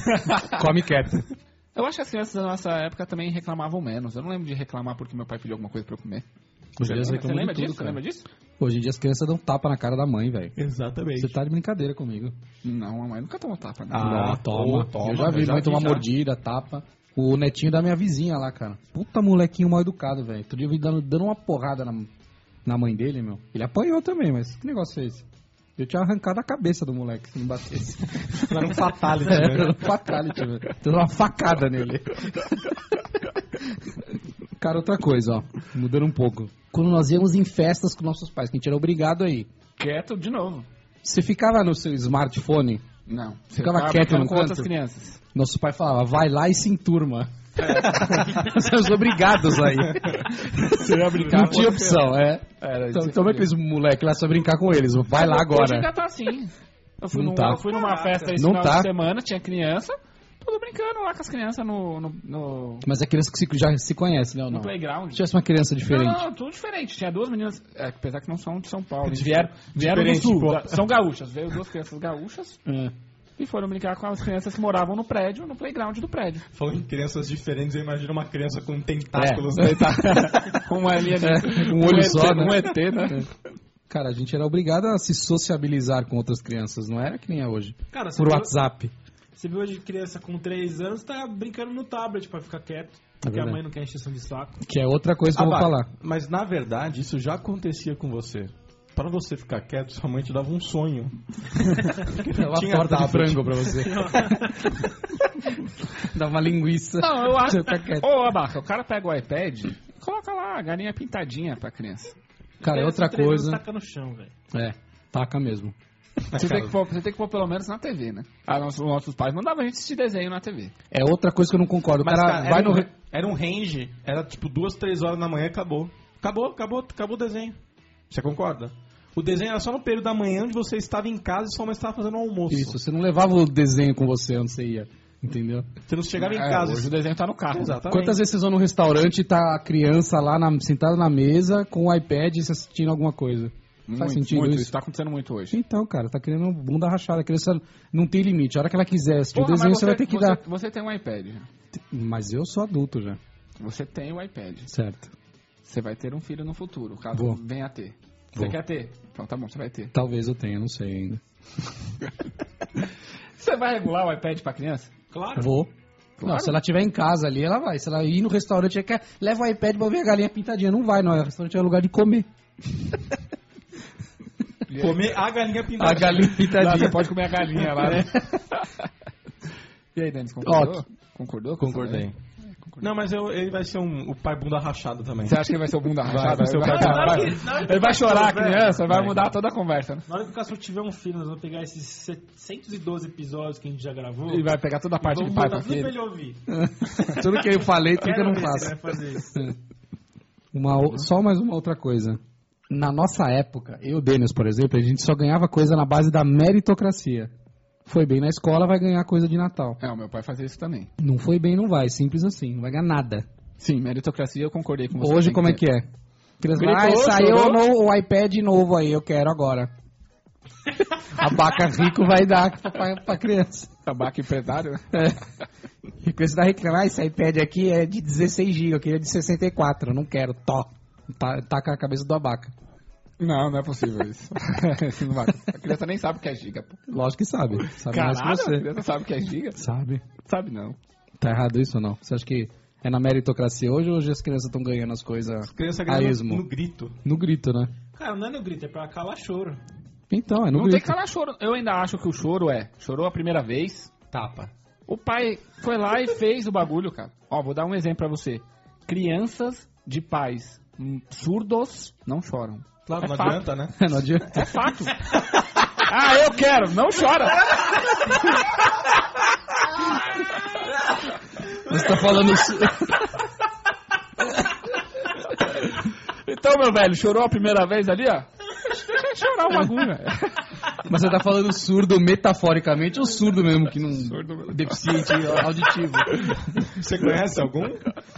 Come quieto. Eu acho que as crianças da nossa época também reclamavam menos. Eu não lembro de reclamar porque meu pai pediu alguma coisa pra eu comer. Hoje em dia Você você reclama lembra de tudo, disso? Você cara. lembra disso? Hoje em dia as crianças dão tapa na cara da mãe, velho. Exatamente. Você tá de brincadeira comigo. Não, a mãe nunca tomou tapa. Né? Ah, Não, toma. ô, toma, Eu já vi eu já mãe vi tomar já. mordida, tapa. O netinho da minha vizinha lá, cara. Puta molequinho mal educado, velho. Outro dia eu vi dando, dando uma porrada na, na mãe dele, meu. Ele apanhou também, mas que negócio é esse? Eu tinha arrancado a cabeça do moleque se não batesse. Era um fatality, É, né? era um fatality, velho. Deu uma facada nele. Cara, outra coisa, ó. Mudando um pouco. Quando nós íamos em festas com nossos pais, que a gente era obrigado aí. Quieto de novo. Você ficava no seu smartphone, Não. Você Ficava tava quieto brincando no com canto? outras crianças. nosso pai falava, vai lá e se enturma. Nós somos obrigados aí. Você ia brincar Não com tinha outra opção, é. Era, Então, isso então que é aqueles moleques lá só brincar com eles. Vai lá Hoje agora. ainda tá assim. Eu fui, Não num, tá. eu fui numa festa esse Não final tá. de semana, tinha criança, tudo brincando lá com as crianças no, no, no, Mas é criança que se- já se conhece, né? Ou no não? playground. Se tivesse uma criança diferente. Não, não, tudo diferente. Tinha duas meninas, é, apesar que não são de São Paulo. Eles vieram, vieram do Diferente, sul, tipo- da- são gaúchas. Veio duas crianças gaúchas É. e foram brincar com as crianças que moravam no prédio, no playground do prédio. Falando em crianças diferentes, eu imagino uma criança com tentáculos. É. né? Uma ali, É, um olho E T, só, né? Um E T, né? Cara, a gente era obrigado a se sociabilizar com outras crianças, não era que nem é hoje. Cara, você Por viu, WhatsApp. você viu hoje criança com três anos tá brincando no tablet pra ficar quieto. Porque a verdade. mãe não quer encheção de saco. Que é outra coisa que eu vou Ah, bah, falar. Mas na verdade, isso já acontecia com você. Para você ficar quieto, sua mãe te dava um sonho. Dava tinha torta de tablet. frango pra você. Dá uma linguiça. Não, eu acho. Você fica quieto. Ô, Abaca, o cara pega o iPad e coloca lá a galinha pintadinha pra criança. Cara, é Criança outra de três anos coisa. Taca no chão, velho. É, taca mesmo. Você tem, que pôr, você tem que pôr pelo menos na T V, né? Ah, nossos, nossos pais mandavam a gente assistir desenho na T V. É outra coisa que eu não concordo. O Mas, cara, cara, vai era, no... um, era um range, era tipo duas, três horas da manhã, acabou. Acabou, acabou, acabou o desenho. Você concorda? O desenho era só no período da manhã, onde você estava em casa e sua mãe estava fazendo um almoço. Isso, você não levava o desenho com você onde você ia, entendeu? Você não chegava em É, casa. hoje o desenho tá no carro. Exatamente. Quantas vezes vocês vão no restaurante e tá a criança lá na, sentada na mesa com o iPad assistindo alguma coisa? Muito, Faz sentido muito, isso? isso tá acontecendo muito hoje. Então, cara, tá querendo bunda rachada. A criança não tem limite. A hora que ela quiser assistir Porra, o desenho, mas você vai ter que você, dar. Você tem um iPad. Mas eu sou adulto já. Você tem o iPad. Certo. Você vai ter um filho no futuro, caso Vou. venha a ter. Você Vou. quer ter? Então tá bom, você vai ter. Talvez eu tenha, não sei ainda. Você vai regular o iPad pra criança? Claro. Vou. Não, se ela estiver em casa ali, ela vai. Se ela ir no restaurante, ela quer, leva o iPad pra ver a galinha pintadinha. Não vai, não. O restaurante é lugar de comer. Comer a galinha A pintada. galinha Lá, pintadinha. você pode comer a galinha lá, né? E aí, Denis, concordou? Concordou? com essa Concordei. ideia? Não, mas eu- ele vai ser um, o pai bunda rachado também. Você acha que ele vai ser o bunda rachada? vai ser o Ele vai- pai bunda vai- rachada. Ele vai chorar a criança, vai Vai. mudar toda a conversa, né? Na hora que o Cássio tiver um filho, nós vamos pegar esses setecentos e doze episódios que a gente já gravou. E vai pegar toda a parte e de vamos pai botar pra tudo pra filho. ele ouvir. Tudo que eu falei, tudo que eu não Quero ver se faço. ele vai fazer isso. Uma, o- só mais uma outra coisa. Na nossa época, eu, Denis, por exemplo, a gente só ganhava coisa na base da meritocracia. Foi bem na escola, vai ganhar coisa de Natal. É, o meu pai fazia isso também. Não foi bem, não vai. Simples assim. Não vai ganhar nada. Sim, meritocracia eu concordei com você. Hoje, tem como é ter. que é? Criança Gritou, vai, ah, saiu chorou. no- o iPad novo aí, eu quero agora. A Baca Rico vai dar pra, pra criança. Tabaco empresário? É. E a criança vai reclamar, ah, esse iPad aqui é de dezesseis gigas, eu queria de sessenta e quatro, eu não quero, tó. Tá, taca a cabeça do abaca. Não, não é possível isso. Não vai. A criança nem sabe o que é giga, pô. Lógico que sabe. Sabe mais que Caralho, a você. criança sabe o que é giga? Sabe. Sabe não. Tá errado isso ou não? Você acha que é na meritocracia hoje ou hoje as crianças estão ganhando as coisas Criança a ganhando esmo? no grito. No grito, né? Cara, não é no grito, é pra calar choro. Então, é no Não tem grito. que calar choro. Eu ainda acho que o choro é, chorou a primeira vez, Tapa. o pai foi lá e fez o bagulho, cara. Ó, vou dar um exemplo pra você. Crianças de pais hum, surdos não choram. Claro, É não fato. adianta, né? Não adianta. É fato. Ah, eu quero, não chora. Você tá falando... su- Então, meu velho, chorou a primeira vez ali, ó? Deixa chorar o bagulho. Mas você tá falando surdo metaforicamente ou surdo mesmo, que não... Surdo. Deficiente auditivo. Você conhece algum?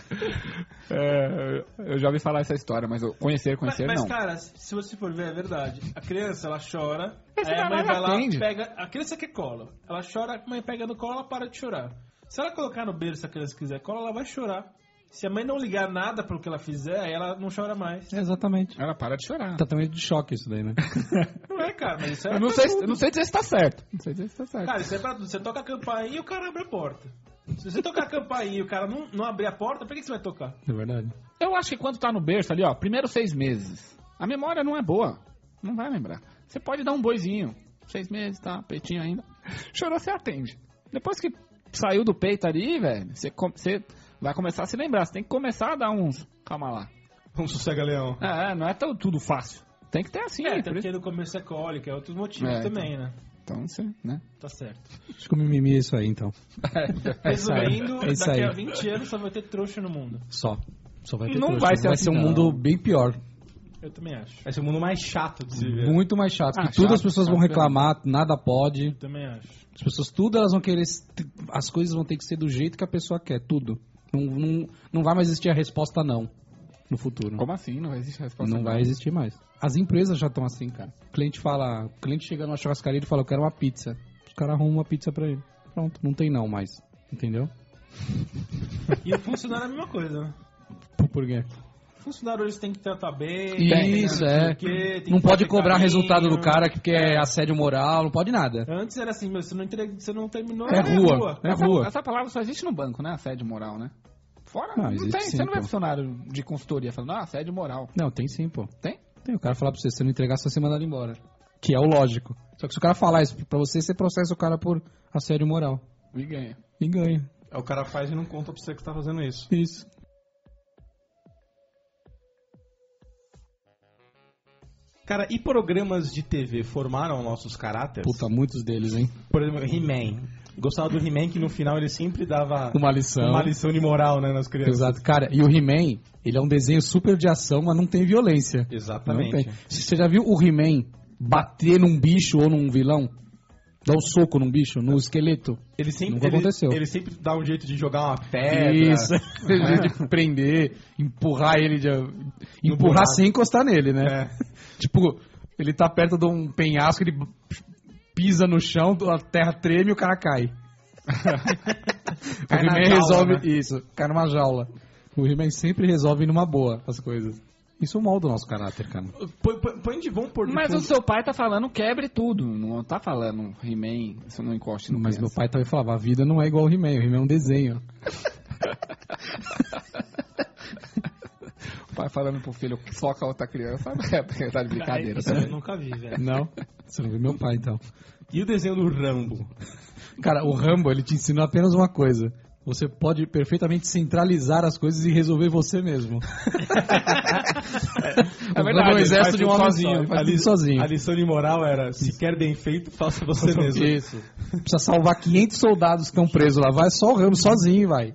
É, eu já ouvi falar essa história, mas eu conhecer, Mas, conhecer, mas, não. cara, se você for ver, é verdade. A criança, ela chora, Mas aí a ela mãe não vai lá, atende. pega... A criança quer cola. Ela chora, a mãe pega no colo, ela para de chorar. Se ela colocar no berço, se a criança quiser cola, ela vai chorar. Se a mãe não ligar nada pro que ela fizer, aí ela não chora mais. É, exatamente. Ela para de chorar. Tratamento de choque isso daí, né? Não é, cara, mas isso é... Eu não, sei, eu não sei dizer se tá certo. Não sei dizer se tá certo. Cara, isso é pra tudo. Você toca a campainha e o cara abre a porta. Se você tocar a campainha e o cara não, não abrir a porta, por que que você vai tocar? É verdade. Eu acho que quando tá no berço ali, ó, primeiros seis meses, a memória não é boa. Não vai lembrar. Você pode dar um boizinho. Seis meses, tá? Peitinho ainda. Chorou, você atende. Depois que saiu do peito ali, velho, você, com- você vai começar a se lembrar. Você tem que começar a dar uns... Calma lá. Um sossega-leão. É, não é tão, tudo fácil. Tem que ter assim. É, por até isso- porque no começo é cólica, é outros motivos É, também, né? Então, você, né? Tá certo. Acho que o mimimi é isso aí, então. É isso aí. Resumindo, É isso daqui aí. a vinte anos só vai ter trouxa no mundo. Só. Só vai ter Não trouxa. vai ser vai assim, ser um não. mundo bem pior. Eu também acho. Vai ser o mundo mais chato de se ver. Muito mais chato. Ah, que tudo chato, as pessoas vão chato reclamar, nada pode. Eu também acho. As pessoas, tudo elas vão querer. As coisas vão ter que ser do jeito que a pessoa quer, tudo. Não, não, não vai mais existir a resposta não no futuro. Como assim? Não existe resposta. Não vai existir mais. As empresas já estão assim, cara. O cliente fala, o cliente chega numa churrascaria e fala, eu quero uma pizza. Os caras arrumam uma pizza pra ele. Pronto, não tem não mais. Entendeu? E o funcionário é a mesma coisa, né? Por quê? Funcionário eles têm que tratar bem. Isso, tem, é. que- tem que Não pode fazer cobrar carinho. resultado do cara que é assédio moral, não pode nada. Antes era assim, meu, você não, entre... você não terminou. É rua. É essa, rua. essa palavra só existe no banco, né? Assédio moral, né? Fora, Não, não, existe tem. sim, Você não vê pô. funcionário de consultoria falando, ah, assédio moral. Não, tem sim, pô. Tem? Tem, o cara falar pra você, se você não entregar, só você mandar ele embora. Que é o lógico. Só que se o cara falar isso pra você, você processa o cara por assédio moral. E ganha. E ganha. É, o cara faz e não conta pra você que tá fazendo isso. Isso. Cara, e programas de T V formaram nossos caráteres? Puta, muitos deles, hein? Por exemplo, He-Man. Gostava do He-Man que no final ele sempre dava Uma lição. uma lição de moral, né, nas crianças. Exato. Cara, e o He-Man, ele é um desenho super de ação, mas não tem violência. Exatamente. Não tem. Você já viu o He-Man bater num bicho ou num vilão? Dar um soco num bicho, no esqueleto? Ele sempre, Nunca ele, aconteceu. ele sempre dá um jeito de jogar uma pedra. Isso. De prender, empurrar ele, de, empurrar buraco. sem encostar nele, né? É. Tipo, ele tá perto de um penhasco, ele pisa no chão, a terra treme e o cara cai. O Cai na He-Man jaula, resolve né? isso, cai numa jaula. O He-Man sempre resolve numa boa as coisas. Isso molda o nosso caráter, cara. Põe, põe, põe de vamos pôr de Mas fundo. o seu pai tá falando quebre tudo. Não tá falando He-Man, você não encoste no Mas criança. meu pai também falava, a vida não é igual ao He-Man, o He-Man é um desenho. O pai falando pro filho, soca a outra criança, é tá de brincadeira. Isso eu nunca vi, velho. Não? Você não viu meu pai, então. E o desenho do Rambo? Cara, o Rambo, ele te ensinou apenas uma coisa. Você pode perfeitamente centralizar as coisas e resolver você mesmo. É verdade, o ele exército faz de um tudo homenzinho, sozinho, ele faz A, tudo li- sozinho. a lição de moral era, se quer bem feito, faça você mesmo. Isso. Precisa salvar quinhentos soldados que estão presos lá. Vai só o Rambo sozinho, vai.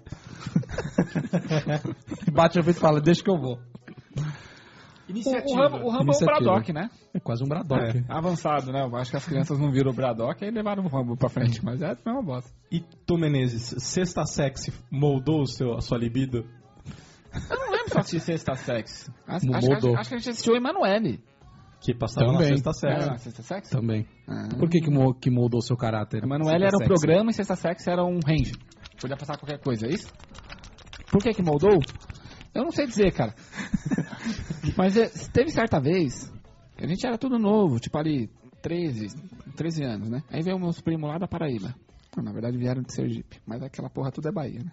Bate no peito e fala, deixa que eu vou. O, o Rambo, o Rambo é um Iniciativa. Braddock, né? É quase um Braddock. É. Avançado, né? Eu acho que as crianças não viram o Braddock e levaram o Rambo pra frente, mas é a mesma bosta. E Tom Menezes, Sexta Sexy moldou o seu, a sua libido? Eu não lembro se eu assisti Sexta Sex. Acho, Não acho, que- mudou. acho que a gente assistiu o Emanuele. Que passava Também. na Sexta Era Sexy. na Sexta Sex? Também. Ah. Por que que, mo- que moldou o seu caráter? Emanuele era um Sexy. programa e Sexta Sex era um range. Podia passar qualquer coisa, é isso? Por que que moldou? Eu não sei dizer, cara. Mas é, teve certa vez que a gente era tudo novo, tipo ali, treze, treze anos, né? Aí veio meus primos lá da Paraíba. Ah, na verdade vieram de Sergipe, mas aquela porra tudo é Bahia, né?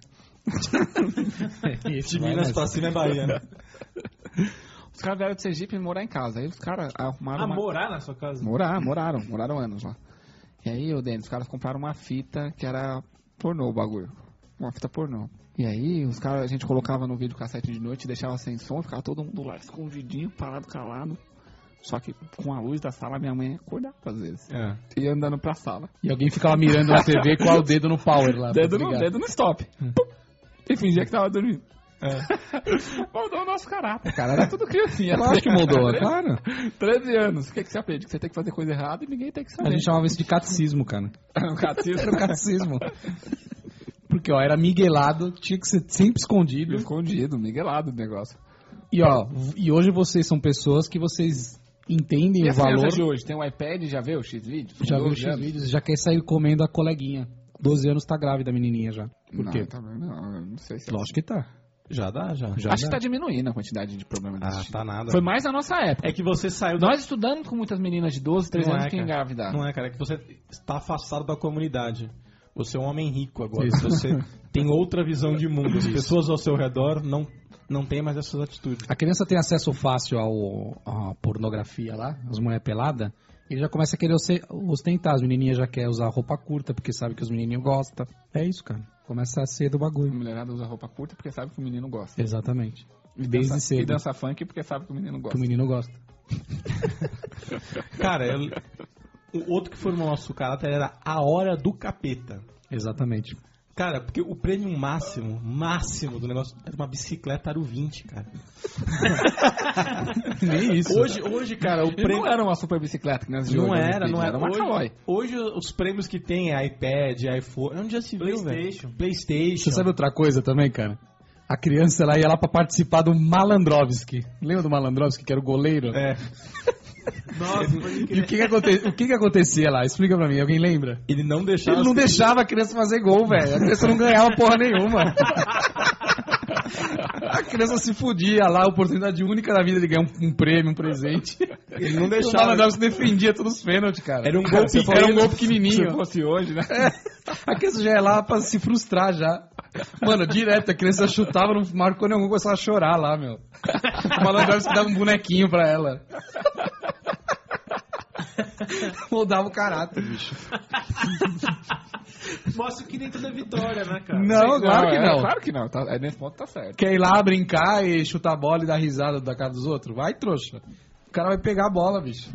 De Minas pra cima é Bahia, né? Os caras vieram de Sergipe morar em casa. Aí os caras arrumaram Ah, uma... morar na sua casa? Morar, moraram, moraram anos lá. E aí, ô Denis, os caras compraram uma fita que era pornô o bagulho. Uma fita pornô. E aí, os caras, a gente colocava no videocassete de noite, deixava sem som, ficava todo mundo lá escondidinho, parado, calado. Só que com a luz da sala, minha mãe acordava às vezes. É. Ia andando pra sala. E alguém ficava mirando na T V com o dedo no power lá. pra Dedo no, desligar. dedo no stop. Pum. E fingia que tava dormindo. É. Moldou o nosso caráter, cara. Era tudo criancinha. Eu acho que moldou, claro. treze anos. O que, que você aprende? Que você tem que fazer coisa errada e ninguém tem que A saber. gente chamava isso de catecismo, cara. Um catecismo. Era o catecismo. Porque, ó, era miguelado, tinha que ser sempre escondido. Escondido, miguelado o negócio. E, ó, e hoje vocês são pessoas que vocês entendem E o as crianças valor. de hoje? Tem um iPad, já vê o X-Vídeos? Já viu doze os anos. vídeos, já quer sair comendo a coleguinha. doze anos tá grávida a menininha já. Por Não, quê? tá vendo? Não, não sei se é Lógico que tá. Já dá, já. Já Acho já. que tá diminuindo a quantidade de problemas Ah, desse tá nada. Foi mais na nossa época. É que você saiu da... Nós estudamos com muitas meninas de doze, treze Não anos é, que cara. engravidaram. Não é, cara, é que você está afastado da comunidade. Você é um homem rico agora. Isso. Você tem outra visão de mundo. As pessoas ao seu redor não, não têm mais essas atitudes. A criança tem acesso fácil ao, à pornografia lá, as mulheres peladas, ele já começa a querer ose- ostentar. As menininhas já querem usar roupa curta, porque sabe que os menininhos gostam. É isso, cara. Começa a ser do A bagulho. mulherada usa roupa curta porque sabe que o menino gosta. Exatamente. E Desde dança, cedo. E dança funk porque sabe que o menino Que gosta. o menino gosta. Cara, eu- o outro que formou o nosso caráter era A Hora do Capeta. Exatamente. Cara, porque o prêmio máximo, máximo do negócio era uma bicicleta Aro vinte, cara. Nem isso. Hoje, hoje cara, o E prêmio... não era uma super bicicleta que nós de Não hoje, era, né, não era. Era uma Hoje, Caloi. hoje os prêmios que tem é iPad, iPhone... Onde já se viu, velho? PlayStation. PlayStation. Você sabe outra coisa também, cara? A criança ela ia lá pra participar do Malandrovski. Lembra do Malandrovski, que era o goleiro? É. Nossa, pode E o crer. que que, aconte... o que que acontecia lá? Explica pra mim, alguém lembra? Ele não deixava... Ele não as- deixava a criança fazer gol, velho. A criança não ganhava porra nenhuma. A criança se fudia lá, a oportunidade única da vida de ganhar um, um prêmio, um presente. Ele não O deixava... Malandrovski defendia todos os pênaltis, cara. Era um Cara, gol se pequeno. Era um gol Se pequenininho. fosse hoje, né? A criança já ia lá pra se frustrar já. Mano, direto, a criança chutava, não marcou nenhum, começava a chorar lá, meu. O Malandrovski dava um bonequinho pra ela. Moldava o caráter, bicho. Mostra que dentro da vitória, né, cara? Não, claro que é, não. Claro que não. Tá, é, nesse ponto tá certo. Quer ir lá brincar e chutar a bola e dar risada da cara dos outros? Vai, trouxa. O cara vai pegar a bola, bicho.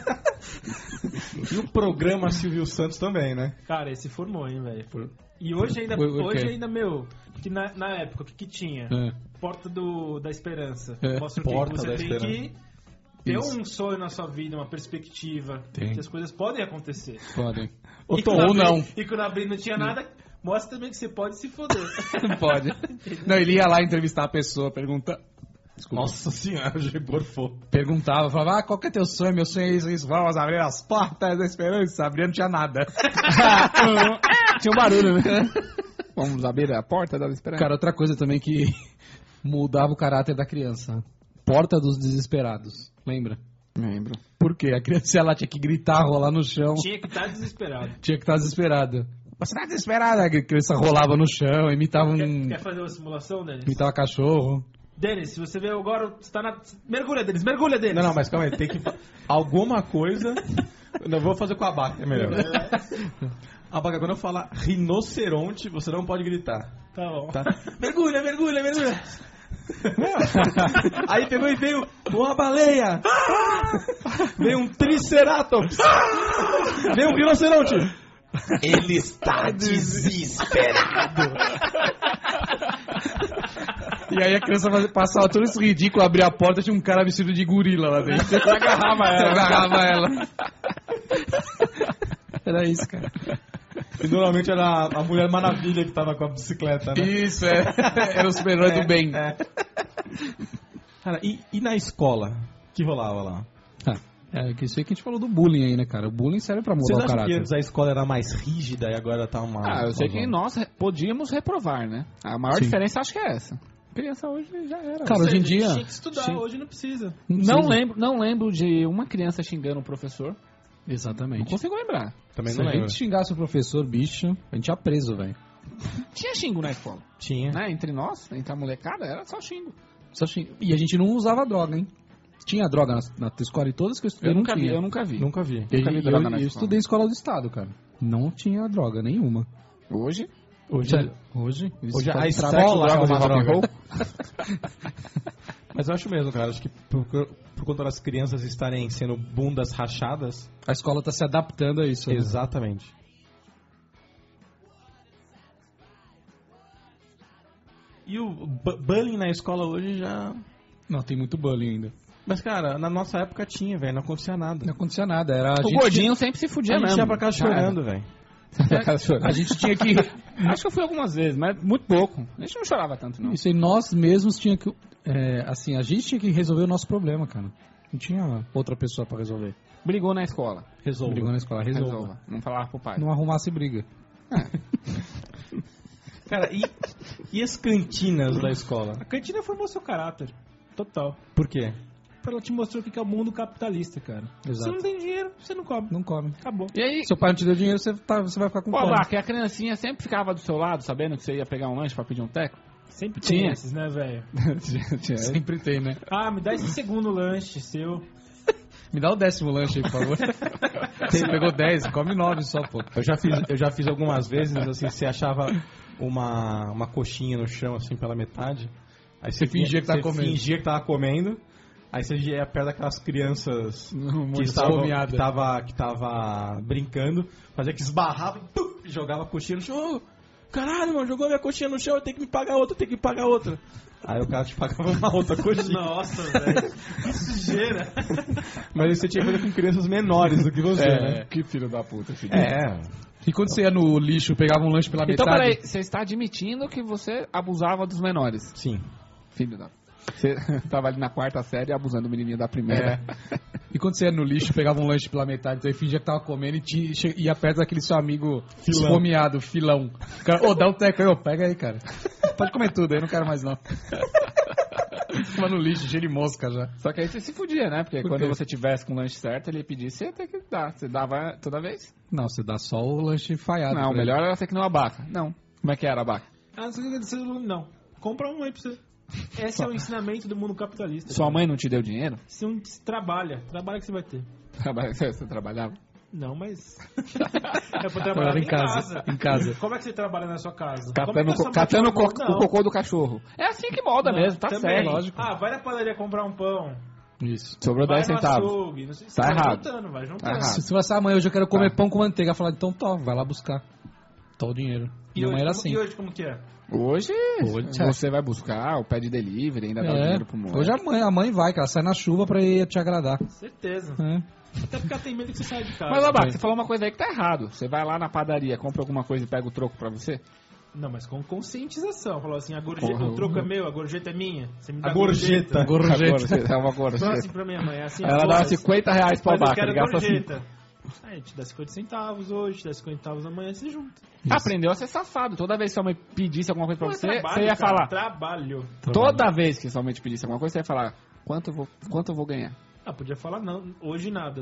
E o programa Silvio Santos também, né? Cara, esse formou, hein, velho. E hoje ainda, Por- por hoje quê? ainda, meu, que na, na época, o que, que tinha? É. Porta do, da Esperança. É. Mostra Porta que você da tem Esperança. que ter Isso. um sonho na sua vida, uma perspectiva. Tem. Que as coisas podem acontecer. Podem. E Ou, quando ou abrir- não. E quando abrir não tinha nada, mostra também que você pode se foder. Pode. Não, ele ia lá entrevistar a pessoa, pergunta... Desculpa. Nossa senhora, já gorfou. Perguntava, falava, ah, qual que é teu sonho? Meu sonho é isso, isso. Vamos abrir as portas da esperança. Abrir não tinha nada. Tinha um barulho, né? Vamos abrir a porta da esperança. Cara, outra coisa também que mudava o caráter da criança. Porta dos desesperados. Lembra? Lembro. Por quê? A criança ela tinha que gritar, rolar no chão. Tinha que estar desesperado. Tinha que estar desesperada. Você tá desesperada? A criança rolava no chão, imitava Quer, um... quer fazer uma simulação, Denis? Imitava cachorro. Denis, se você vê agora, você tá na... Mergulha, Denis, mergulha, Denis. Não, não, mas calma aí, tem que... fa- Alguma coisa... Não, vou fazer com a Abaca, é melhor. Abaca, quando eu falar rinoceronte, você não pode gritar. Tá bom. Tá? Mergulha, mergulha, mergulha. Aí pegou e veio uma baleia. Veio um triceratops. Veio um rinoceronte. Ele está desesperado. E aí a criança fazia- passava todo isso ridículo, abria a porta, tinha um cara vestido de gorila lá dentro. Eu agarrava ela. Agarrava ela. Era isso, cara. E normalmente era a Mulher Maravilha que tava com a bicicleta, né? Isso, é. Era o super-herói do bem. É. Cara, e, e na escola? O que rolava lá? Ah, é que isso aí que a gente falou do bullying aí, né, cara? O bullying serve pra Vocês mudar o acham que caráter. antes a escola era mais rígida e agora tá uma... Ah, eu sei que uma- nós re- podíamos reprovar, né? A maior Sim. diferença acho que é essa. Criança hoje já era. Cara, hoje em A gente dia... Tinha que estudar, Sim. hoje não precisa. não, precisa. lembro, não lembro de uma criança xingando um professor. Não Exatamente. consigo lembrar. Também Se não a lembro. gente xingasse o professor, bicho, a gente ia preso, velho. Tinha xingo na escola, Tinha. né? Entre nós, entre a molecada, era só xingo. Só xing- E a gente não usava droga, hein? Tinha droga na, na tua escola e todas que eu estudei Eu não nunca vi, tinha. eu nunca vi. Nunca vi. Eu, nunca vi eu- droga na eu escola. estudei em escola do estado, cara. Não tinha droga nenhuma. Hoje, Hoje, Sério, hoje? hoje a Pode escola trabalhar com é drogas uma e rock and droga. roll. Mas eu acho mesmo, cara. Acho que por, por conta das crianças estarem sendo bundas rachadas... A escola tá se adaptando a isso. Né? Exatamente. E o bu- bullying na escola hoje já... Não, tem muito bullying ainda. Mas, cara, na nossa época tinha, velho. Não acontecia nada. Não acontecia nada. Era a o gente gordinho sempre se fudia a gente mesmo. ia pra casa Já era. chorando, velho. Pra casa chorando. A gente tinha que... Acho que eu fui algumas vezes, mas muito pouco. A gente não chorava tanto, não. Isso aí, nós mesmos tinha que... é, assim, a gente tinha que resolver o nosso problema, cara. Não tinha outra pessoa pra resolver. Brigou na escola. Resolva. Brigou na escola, resolva. Resolva. Não falava pro pai. Não arrumasse briga. Cara, e, e as cantinas da escola? A cantina formou seu caráter. Total. Por quê? Ela te mostrou o que é o mundo capitalista, cara. Exato. Você não tem dinheiro, você não come. Não come. Acabou. E aí, Seu pai não te deu dinheiro, você, tá, você vai ficar com pô, fome. Abaca, e a criancinha sempre ficava do seu lado, sabendo que você ia pegar um lanche pra pedir um teco? Sempre tem Tinha. esses, né, velho? Sempre tem, né? Ah, me dá esse segundo lanche seu. Me dá o décimo lanche aí, por favor. Você pegou dez, come nove só, pô. Eu já fiz, eu já fiz algumas vezes, assim, você achava uma, uma coxinha no chão, assim, pela metade. Aí você, Você fingia que tava você comendo. fingia que tava comendo. Aí você ia perto daquelas crianças que muito estavam esfomeada. que tava, que tava brincando, fazia que esbarrava e pum, jogava a coxinha no chão. Ô, caralho, mano, jogou minha coxinha no chão, eu tenho que me pagar outra, eu tenho que me pagar outra. Aí o cara te pagava uma outra coxinha. Nossa, velho. Que sujeira. Mas aí você tinha que fazer com crianças menores do que você, né? Que filho da puta, filho. É. E quando você ia no lixo, pegava um lanche pela Então, metade... peraí, você está admitindo que você abusava dos menores? Sim. Filho da... Você tava ali na quarta série abusando do menininho da primeira. E quando você ia no lixo, pegava um lanche pela metade, então fingia que tava comendo e te, che- ia perto daquele seu amigo Filão. esfomeado, filão. O cara, ô, dá um teco aí, ô, pega aí, cara. Pode comer tudo, aí não quero mais não. Tava no lixo, cheio de mosca já. Só que aí você se fudia, né? Porque Por quando quê? você tivesse com o lanche certo, ele ia pedir, você ia ter que dar. Você dava toda vez? Não, você dá só o lanche falhado. Não, o pra ele. melhor era você que não abaca. Não. Como é que era abaca? Ah, você- você- não. Compra um aí pra você. Esse é o ensinamento do mundo capitalista. Sua cara. mãe não te deu dinheiro? Você não se trabalha. Trabalha que você vai ter. Trabalha- Você trabalhava? Não, mas... é pra trabalhar Trabalhava em em casa, casa. em casa. Como é que você trabalha na sua casa? Como é Catando, que a sua co- catando o, mãe- co- Não. o cocô do cachorro. É assim que molda Não, mesmo, tá também. certo. Lógico. Ah, vai na padaria comprar um pão. Isso. Sobrou Vai dez no centavos. açougue, não sei se Tá vai errado. juntando, vai juntando. Tá errado. Se você falar assim, ah, mãe, hoje eu quero comer Tá. pão com manteiga, falar, então tó, vai lá buscar. Tó o dinheiro. E Minha hoje, mãe era como, assim. e hoje como que é? Hoje, Hoje, você vai buscar, o pé de delivery, ainda dá o É, dinheiro pro moleque. hoje a mãe, a mãe vai, cara, sai na chuva pra ir te agradar. Certeza. É. Até porque ela tem medo que você saia de casa. Mas, Babaca, Foi. você falou uma coisa aí que tá errado. Você vai lá na padaria, compra alguma coisa e pega o troco pra você? Não, mas com conscientização. Falou assim, a gorjeta, Porra. o troco é meu, a gorjeta é minha. Você me dá A gorjeta. Gorjeta. É uma Fala gorjeta. assim pra minha mãe, é assim. Ela agora, dava cinquenta reais pro mas eu Babaca, quero ele gasta assim. gorjeta. Aí te dá cinquenta centavos hoje, te dá cinquenta centavos amanhã, você junta. Aprendeu a ser safado. Toda vez que sua mãe pedisse alguma coisa pra Não é você, trabalho, você ia cara, falar. Trabalho. Toda vez que sua mãe te pedisse alguma coisa, você ia falar, quanto eu vou, quanto eu vou ganhar? Ah, podia falar não, hoje nada.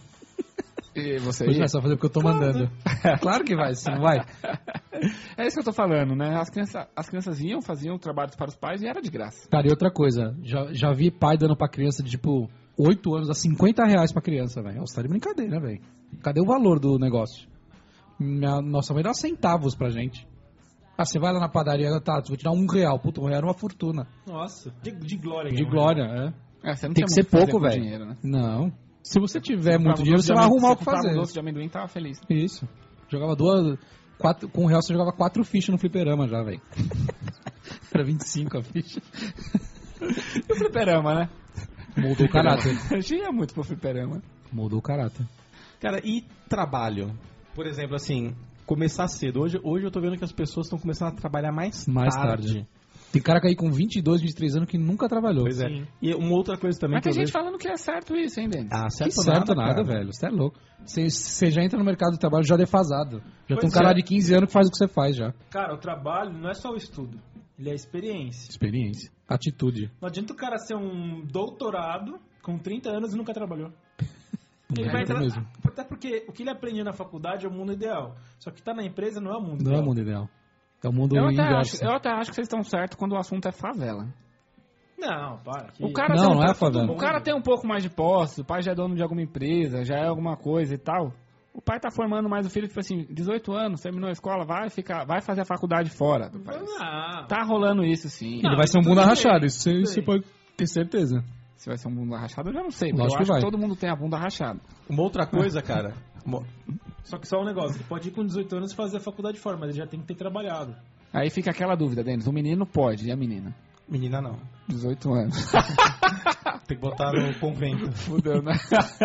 E você Hoje ia? é só fazer o que eu tô mandando. Claro que vai, você não vai. É isso que eu tô falando, né? As crianças, as crianças iam, faziam trabalhos para os pais e era de graça. Cara, e outra coisa, já, já vi pai dando pra criança de tipo oito anos a cinquenta reais pra criança, velho. Você tá de brincadeira, velho. Cadê o valor do negócio? Minha, nossa mãe dá centavos pra gente. Ah, você vai lá na padaria, tá, vou te dar um real. Puta, um real era uma fortuna. Nossa, de, de glória. De minha glória, é. É, você não Tem que tinha ser muito o fazer pouco, com velho. dinheiro, né? Não. Se você tiver Comprava muito dinheiro, doce você de vai amendoim, arrumar o que comprava fazer. um doce de amendoim e tava feliz. Isso. Jogava duas. Quatro, com um real você jogava quatro fichas no fliperama já, velho. Era vinte e cinco a ficha. E o fliperama, né? Moldou o caráter. Tinha muito pro fliperama. Moldou o caráter. Cara, e trabalho? Por exemplo, assim, começar cedo. Hoje, hoje eu tô vendo que as pessoas estão começando a trabalhar mais, Mais tarde. tarde. Tem cara que aí com vinte e dois, vinte e três anos que nunca trabalhou. Pois é. Sim. E uma outra coisa também Mas que tem eu gente vejo... falando que é certo isso, hein, Denis? Ah, Que certo, certo nada, cara. velho. Você é louco. Você, você já entra no mercado de trabalho já defasado. Já Pois tem um cara é. de quinze anos que faz o que você faz já. Cara, o trabalho não é só o estudo, ele é a experiência. Experiência. Atitude. Não adianta o cara ser um doutorado com trinta anos e nunca trabalhou. Ele Não vai é entrar... mesmo. Até porque o que ele aprendeu na faculdade é o mundo ideal. Só que tá na empresa não é o mundo Não é ideal. o mundo ideal. É o mundo Eu até, inverso. acho, eu até acho que vocês estão certos quando o assunto é favela. Não, para. que- O cara, Não, tem um não é pouco- favela. o cara tem um pouco mais de posse, o pai já é dono de alguma empresa, já é alguma coisa e tal. O pai tá formando mais o filho, tipo assim, dezoito anos, terminou a escola, vai ficar, vai fazer a faculdade fora do país. Não. Tá rolando isso sim. Ele vai ser um tudo bunda bem, rachada, isso você, tudo você bem. pode ter certeza. Se vai ser um bunda rachada, eu já não sei, porque Lógico eu que acho que vai. todo mundo tem a bunda rachada. Uma outra coisa, cara... mo- Só que só um negócio, ele pode ir com dezoito anos e fazer a faculdade fora, mas ele já tem que ter trabalhado. Aí fica aquela dúvida, Denis, o menino pode, e a menina? Menina não. dezoito anos. Tem que botar no convento. Fudeu, né?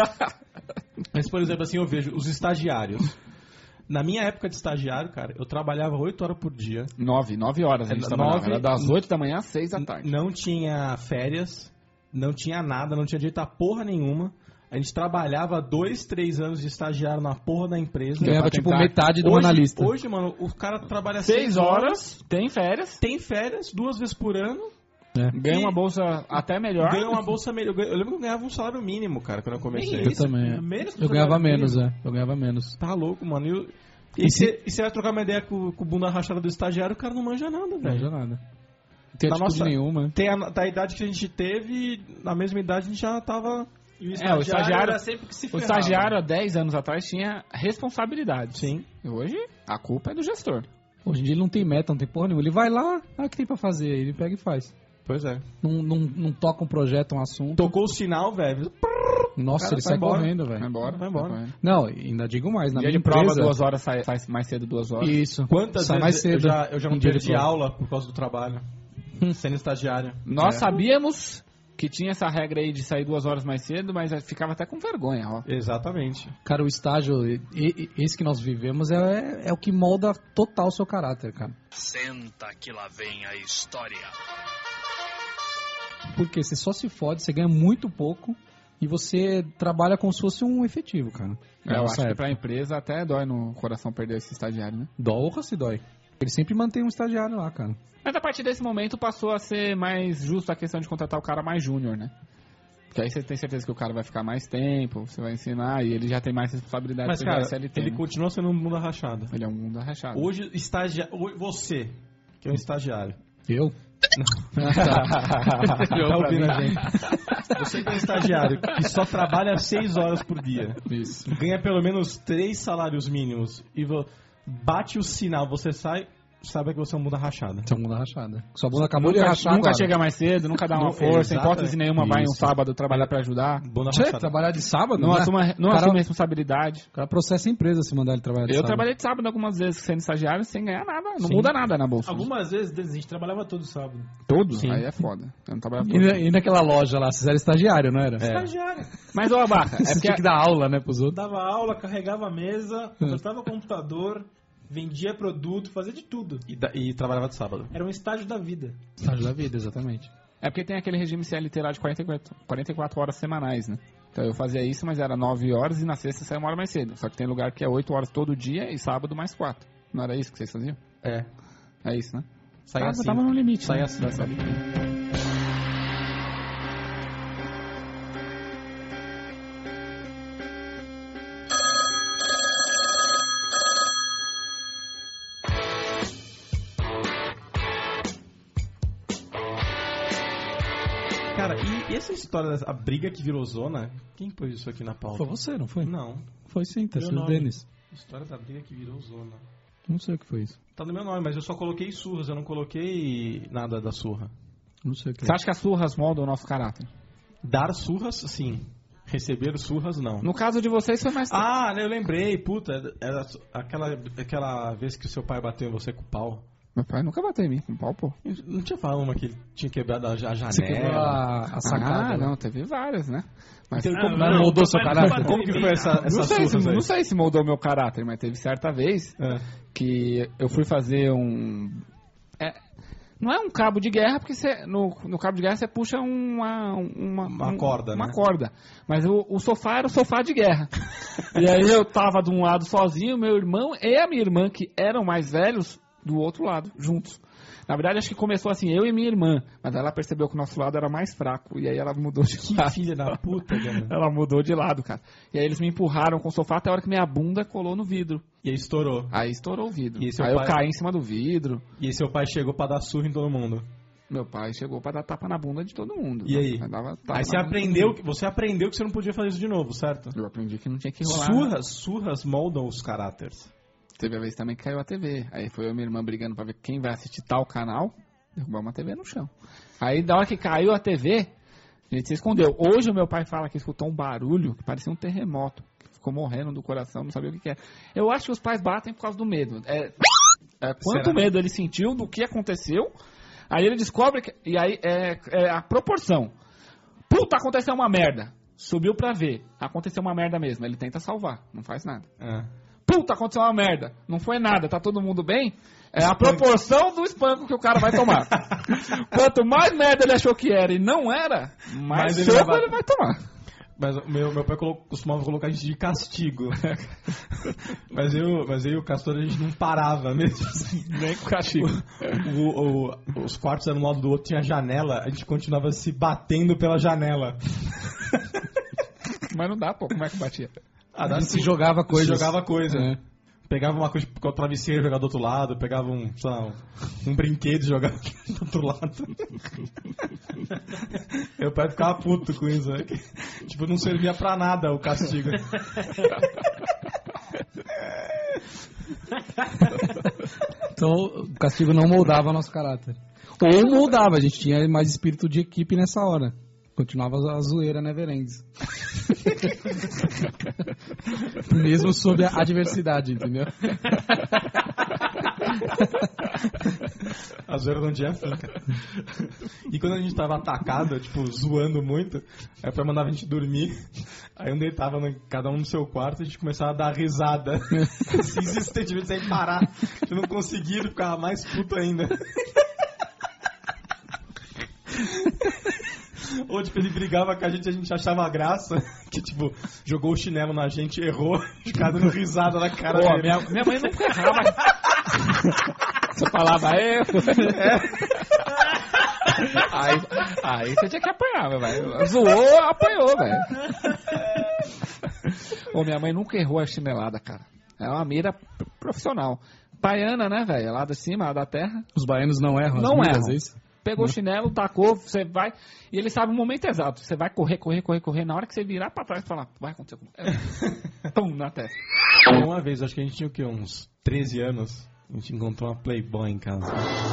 Mas, por exemplo, assim, eu vejo os estagiários. Na minha época de estagiário, cara, eu trabalhava oito horas por dia. Nove, nove horas a gente É, trabalhava. nove- Era das oito da manhã às seis da tarde. Não tinha férias, não tinha nada, não tinha direito a porra nenhuma. A gente trabalhava dois, três anos de estagiário na porra da empresa. Ganhava pra tipo tentar- metade do hoje, analista. Hoje, mano, o cara trabalha Seis horas, tem férias, tem férias duas vezes por ano, ganha E- uma bolsa até melhor. ganha uma bolsa melhor. Eu lembro que eu ganhava um salário mínimo, cara, quando eu comecei. Eu também. Menos Eu ganhava menos, é. Eu ganhava menos. Tá louco, mano. E, eu- e você vai trocar uma ideia com, com o bunda rachada do estagiário, o cara não manja nada, Não velho. já nada. Não tem Na atitude nossa- nenhuma. Tem a, da idade que a gente teve, na mesma idade a gente já tava... E o É, o estagiário- era sempre que se O ferrava. estagiário há dez anos atrás tinha responsabilidade. Sim. E hoje, a culpa é do gestor. Hoje em dia ele não tem meta, não tem porra nenhuma. Ele vai lá, ah, o que tem pra fazer? Aí ele pega e faz. Pois é. Não, não, não toca um projeto, um assunto. Tocou o sinal, velho. Nossa, cara ele vai sai embora. correndo, Vai velho. embora, Vai embora. correndo. Não, ainda digo mais. Na Dia minha de prova, empresa, duas horas, sai, sai mais cedo, duas horas. Isso. Quantas Sai vezes mais cedo eu já, eu já não em dia de perdi prova. aula por causa do trabalho? Sendo estagiário. Nós É. sabíamos que tinha essa regra aí de sair duas horas mais cedo, mas ficava até com vergonha, ó. Exatamente. Cara, o estágio, e- e- esse que nós vivemos, é, é o que molda total o seu caráter, cara. Senta que lá vem a história. Porque você só se fode, você ganha muito pouco e você trabalha como se fosse um efetivo, cara. É, eu Nessa acho que época. pra empresa até dói no coração perder esse estagiário, né? Dó se dói. Ele sempre mantém um estagiário lá, cara. Mas a partir desse momento passou a ser mais justo a questão de contratar o cara mais júnior, né? Porque aí você tem certeza que o cara vai ficar mais tempo, você vai ensinar e ele já tem mais responsabilidade Mas, porque cara, já é C L T, ele né? continua sendo um bunda rachada. Ele é um mundo arrechado. Hoje, estagia... Hoje, você, que é um estagiário. Eu? Tá ouvindo a gente? Você que é um estagiário que só trabalha seis horas por dia. Isso. Ganha pelo menos três salários mínimos e vo- bate o sinal, você sai saiba que você é um bunda rachada. Sua bunda rachada. Sua bunda acabou de Nunca, rachar nunca agora. chega mais cedo, nunca dá uma Não, força, em exato, hipótese é. nenhuma vai um Isso. sábado trabalhar pra ajudar. Bunda Tchê, rachada. trabalhar de sábado, Não né? assume, não O cara- assume responsabilidade. O cara processa a empresa se mandar ele trabalhar de Eu sábado. trabalhei de sábado algumas vezes sendo estagiário sem ganhar nada, não Sim. muda nada na bolsa. Algumas vezes a gente trabalhava todo sábado. Todo? Sim. Aí é foda. Eu não trabalhava E, todo. na- e naquela loja lá, vocês eram estagiário, não era? Estagiário. Mas, ô, Abaca, é Você porque... tinha que dar aula, né, pros outros. Dava aula, carregava a mesa, consertava o computador, vendia produto, fazia de tudo. E, da- e trabalhava de sábado. Era um estágio da vida. Estágio da vida, exatamente. É porque tem aquele regime C L T lá de quarenta e quatro, quarenta e quatro horas semanais, né? Então eu fazia isso, mas era nove horas e na sexta saía uma hora mais cedo. Só que tem lugar que é oito horas todo dia e sábado mais quatro. Não era isso que vocês faziam? É. É isso, né? Sai Tava- assim. Tava no limite, Sai né? assim. Já sabe que- Cara, e, e essa história, dessa- a briga que virou zona, quem pôs isso aqui na pauta? Foi você, não foi? Não. Foi sim, tá Meu sendo nome. Denis. História da briga que virou zona. Não sei o que foi isso. Tá no meu nome, mas eu só coloquei surras, eu não coloquei nada da surra. Não sei o que Você é. acha que as surras moldam o nosso caráter? Dar surras, sim. Receber surras, não. No caso de vocês foi mais... Ah, né, eu lembrei, puta, era aquela, aquela vez que o seu pai bateu em você com o pau. Meu pai nunca bateu em mim com pau, pô. Não tinha falado uma que ele tinha quebrado a, ja- a Você quebrou janela? a, a sacada. Ah, né? não, teve várias, né? Mas Então, Ah, como, Mas moldou seu papai caráter? não como que bateu em foi mim, essa, não. essa não, sei se, surras aí? não sei se moldou meu caráter, mas teve certa vez É. que eu fui fazer um... é, não é um cabo de guerra, porque você, no, no cabo de guerra você puxa uma... Uma, Uma um- corda, Uma né? corda. Mas o, o sofá era o sofá de guerra. E aí eu tava de um lado sozinho, meu irmão e a minha irmã, que eram mais velhos, do outro lado, juntos. Na verdade, acho que começou assim, eu e minha irmã. Mas ela percebeu que o nosso lado era mais fraco. E aí ela mudou de Que lado. filha da puta, cara. Ela mudou de lado, cara. E aí eles me empurraram com o sofá até a hora que minha bunda colou no vidro. E aí estourou. Aí estourou o vidro. E seu Aí pai- eu caí em cima do vidro. E aí seu pai chegou pra dar surra em todo mundo. Meu pai chegou pra dar tapa na bunda de todo mundo. E aí? Dava tapa Aí você na bunda de aprendeu, todo que- você aprendeu que você não podia fazer isso de novo, certo? mundo. Eu aprendi que não tinha que rolar. Surras, surras moldam os caráteres. Teve a vez também que caiu a T V. Aí foi eu e minha irmã brigando pra ver quem vai assistir tal canal. Derrubou uma T V no chão. Aí da hora que caiu a T V, a gente se escondeu. Hoje o meu pai fala que escutou um barulho que parecia um terremoto. Que ficou morrendo do coração, não sabia o que, que era. Eu acho que os pais batem por causa do medo. É, é, quanto Será? medo ele sentiu do que aconteceu. Aí ele descobre que... E aí é, é a proporção. Puta, aconteceu uma merda. Subiu pra ver. Aconteceu uma merda mesmo. Ele tenta salvar. Não faz nada. É. Puta, aconteceu uma merda. Não foi nada, tá todo mundo bem? É a proporção do espanco que o cara vai tomar. Quanto mais merda ele achou que era e não era, mais Mas ele soco vai- ele vai tomar. Mas o meu, meu pai colo- costumava colocar a gente de castigo. mas, eu, mas eu e o Castor a gente não parava mesmo assim. Nem com castigo. O- o- os quartos eram um lado do outro, tinha janela, a gente continuava se batendo pela janela. Mas não dá, pô, como é que batia? Ah, A gente se jogava coisas. Se jogava coisa. É. Pegava uma coisa com o travesseiro e jogava do outro lado, pegava um, sei lá, um, um brinquedo e jogava do outro lado. Meu pai ficava puto com isso, né? Tipo, não servia pra nada o castigo. Então o castigo não moldava nosso caráter. Ou moldava, a gente tinha mais espírito de equipe nessa hora. Continuava a zoeira Neverends. Mesmo sob a adversidade, entendeu? A zoeira não tinha fim, cara. E quando a gente tava atacado, tipo, zoando muito, aí o pai mandava a gente dormir, aí um deitava no, cada um no seu quarto e a gente começava a dar risada. Assim, insistentemente, sem parar. A gente não conseguia, ele ficava mais puto ainda. Ou, tipo, ele brigava com a gente, a gente achava graça, que, tipo, jogou o chinelo na gente, errou, ficava dando risada na cara Pô, dele. minha, minha mãe nunca errava. Você falava, é. Aí, aí você tinha que apanhar, meu velho. Zoou, apanhou, velho. Ô, minha mãe nunca errou a chinelada, cara. É uma mira p- profissional. Baiana, né, velho? Lá de cima, lá da terra. Os baianos não erram, Não as erram. vezes. Pegou o chinelo, tacou, você vai. E ele sabe o momento exato. Você vai correr, correr, correr, correr. Na hora que você virar pra trás e falar, vai acontecer alguma coisa. Pum, na testa. Uma vez, acho que a gente tinha o quê? Uns treze anos. A gente encontrou uma Playboy em casa.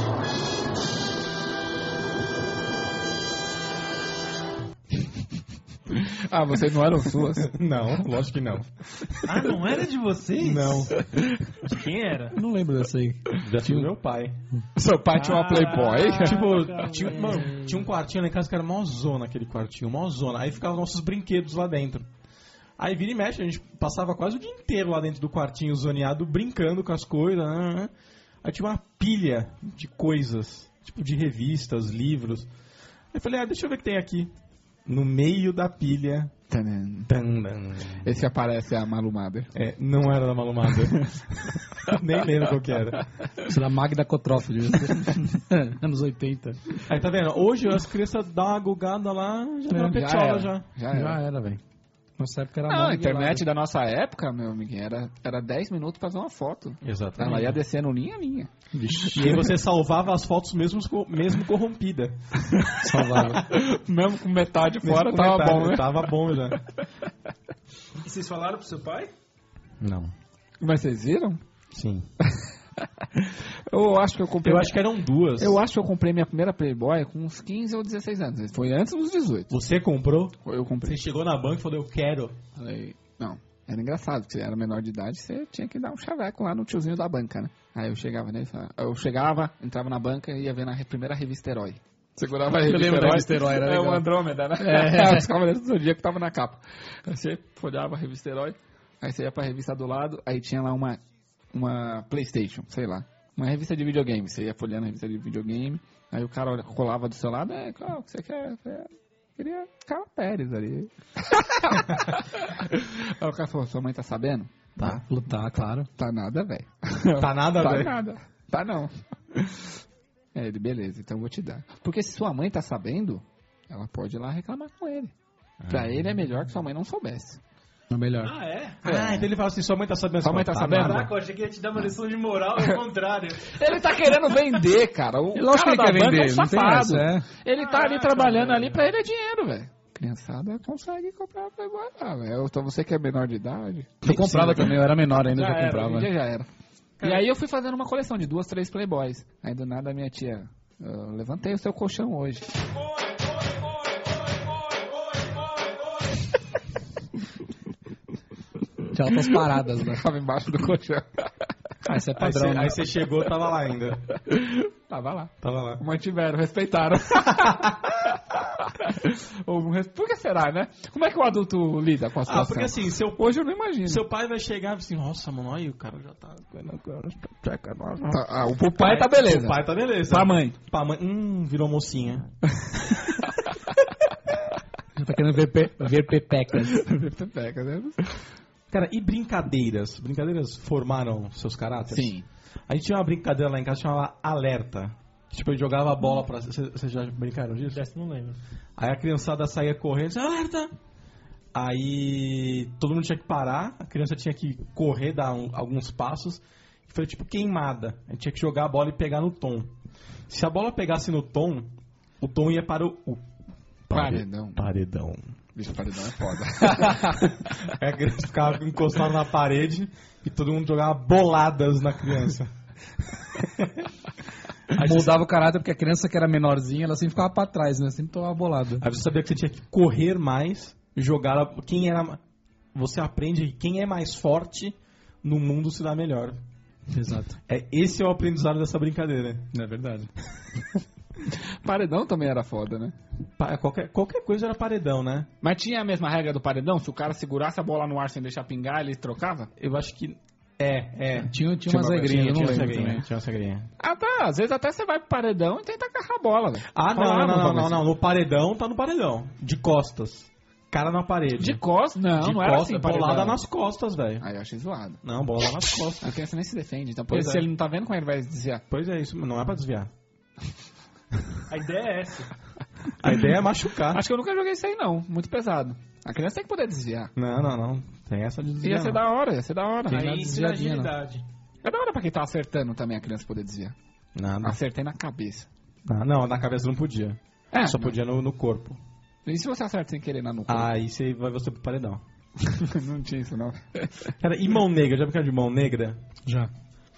Ah, vocês não eram suas? Não, lógico que não. Ah, não era de vocês? Não. De quem era? Eu não lembro dessa aí. Já tinha meu pai. Seu pai tinha uma Playboy? Ah, Tipo, cara, tinha, velho. mano, tinha um quartinho lá em casa que era mó zona, aquele quartinho, mó zona. Aí ficavam nossos brinquedos lá dentro. Aí vira e mexe, a gente passava quase o dia inteiro lá dentro do quartinho zoneado, brincando com as coisas. Né? Aí tinha uma pilha de coisas, tipo de revistas, livros. Aí eu falei, ah, deixa eu ver o que tem aqui. No meio da pilha. Tadã. Tandan. Esse aparece a Malu Mader. É, não era da Malu Mader. Nem lembro qual que era. Isso era Magda Kotroff, devia ser. Anos oitenta. Aí tá vendo? Hoje as crianças dão uma gugada lá, já tá na petiola já. Já era. Já era, velho. Nossa época era Não, a Mag internet lá. da nossa época, meu amiguinho, era, era dez minutos pra fazer uma foto. Exatamente. Ela ia descendo linha a linha. E aí você salvava as fotos mesmo, mesmo corrompida. Salvava. Mesmo com metade fora, Mesmo com tava metade, bom, né? Tava bom já. E vocês falaram pro seu pai? Não. Mas vocês viram? Sim. Eu acho que eu comprei... Eu acho que eram duas. Eu acho que eu comprei minha primeira Playboy com uns quinze ou dezesseis anos. Foi antes dos dezoito. Você comprou? Eu comprei. Você chegou na banca e falou, eu quero. Falei, não, era engraçado, porque você era menor de idade, você tinha que dar um chaveco lá no tiozinho da banca, né? Aí eu chegava nele, falava, eu chegava, entrava na banca e ia ver na re- primeira revista Herói. Segurava a Eu revista lembro da Herói. revista Herói, era É legal. o Andrômeda, né? É, os Cavaleiros do Zodíaco que tava na capa. Aí você folhava a revista Herói, aí você ia pra revista do lado, aí tinha lá uma, uma PlayStation, sei lá. Uma revista de videogame, você ia folhando a revista de videogame, aí o cara olha- colava do seu lado, é, qual que você quer? É, queria Carla Pérez ali. Aí o cara falou, sua mãe tá sabendo? Tá, lutar, claro. Tá nada, velho. Tá nada, Tá velho. nada. Tá não. É, ele, beleza, então eu vou te dar. Porque se sua mãe tá sabendo, ela pode ir lá reclamar com ele. Pra ele é melhor que sua mãe não soubesse. É melhor. Ah, é? Ah, então ele fala assim, sua mãe tá sabendo. Sua mãe tá sabendo? nada. Caraca, eu achei que ia te dar uma lição de moral, é o contrário. Ele tá querendo vender, cara. O Lógico cara que ele da quer banca vender, é um não tem safado. essa, é. Ele tá ali Caraca, trabalhando velho. ali, pra ele é dinheiro, velho. Criançada consegue comprar a Playboy lá, velho. Então você que é menor de idade... Eu comprava também, eu era menor ainda, Já já, era, comprava. hoje em dia já era. E aí eu fui fazendo uma coleção de duas, três Playboys. Aí do nada a minha tia... Eu levantei o seu colchão hoje. Tinha altas paradas, né? Tava embaixo do colchão. Ah, isso é Aí padrão, você, né? aí você chegou, tava lá ainda. Tava lá. Tava lá. Mantiveram, respeitaram. Houve um res- Por que será, né? Como é que o adulto lida com a situação? Ah, porque assim, seu, Hoje eu não imagino. seu pai vai chegar e assim, nossa, mano, aí o cara já tá... Tá, ah, o pro pai tá beleza. O pai tá beleza. Pra mãe. Pra mãe, hum, virou mocinha. Já tá querendo ver, pe... ver pepecas. Pega, né? Cara, e brincadeiras? Brincadeiras formaram seus caráteres? Sim. A gente tinha uma brincadeira lá em casa que chamava Alerta. Tipo, a gente jogava a bola pra... Vocês já brincaram disso? Dessa não lembro. Aí a criançada saía correndo, dizia, alerta! Aí todo mundo tinha que parar, a criança tinha que correr, dar um- alguns passos. Foi tipo queimada. A gente tinha que jogar a bola e pegar no tom. Se a bola pegasse no tom, o tom ia para o... o Paredão. Paredão. Bicho, paredão é foda. Aí a criança ficava encostada na parede e todo mundo jogava boladas na criança. Mudava o caráter porque a criança que era menorzinha, ela sempre ficava pra trás, né? Sempre tomava bolada. Aí você sabia que você tinha que correr mais, jogar... a- Quem era... Você aprende que quem é mais forte no mundo se dá melhor. Exato. É, esse é o aprendizado dessa brincadeira. É verdade. Paredão também era foda, né? Pa- Qualquer, qualquer coisa era paredão, né? Mas tinha a mesma regra do paredão? Se o cara segurasse a bola no ar sem deixar pingar, ele trocava? Eu acho que... É, é. Tinha, tinha umas regrinhas, eu não tinha lembro regrinha, também. Tinha essa regrinha. Ah, tá. Às vezes até você vai pro paredão e tenta agarrar a bola, velho. Ah, não, Rolava não, um não, não, bagulho não. No paredão, tá no paredão. De costas. Cara na parede. De costas? Não, De não era costas, assim, paredão. bolada nas costas, velho. Aí eu achei zoado. Não, bolada nas costas. A criança nem se defende, então por Pois isso é. se ele não tá vendo como ele vai desviar. Pois é, isso não é pra desviar. A ideia é essa. A ideia é machucar. Acho que eu nunca joguei isso aí, não. Muito pesado. A criança tem que poder desviar. Não, não, não. Tem essa de desviar. Ia ser não. da hora, ia ser da hora. Tem Aí nada ensina desviadinha, não. agilidade. É da hora pra quem tá acertando também a criança poder desviar. Nada. Acertei na cabeça. Não, não, na cabeça não podia. É, Só não. podia no, no corpo. E se você acerta sem querer na nuca? Aí você vai você pro paredão. Não tinha isso, não. Cara, e mão negra? Já brincaram de mão negra? Já.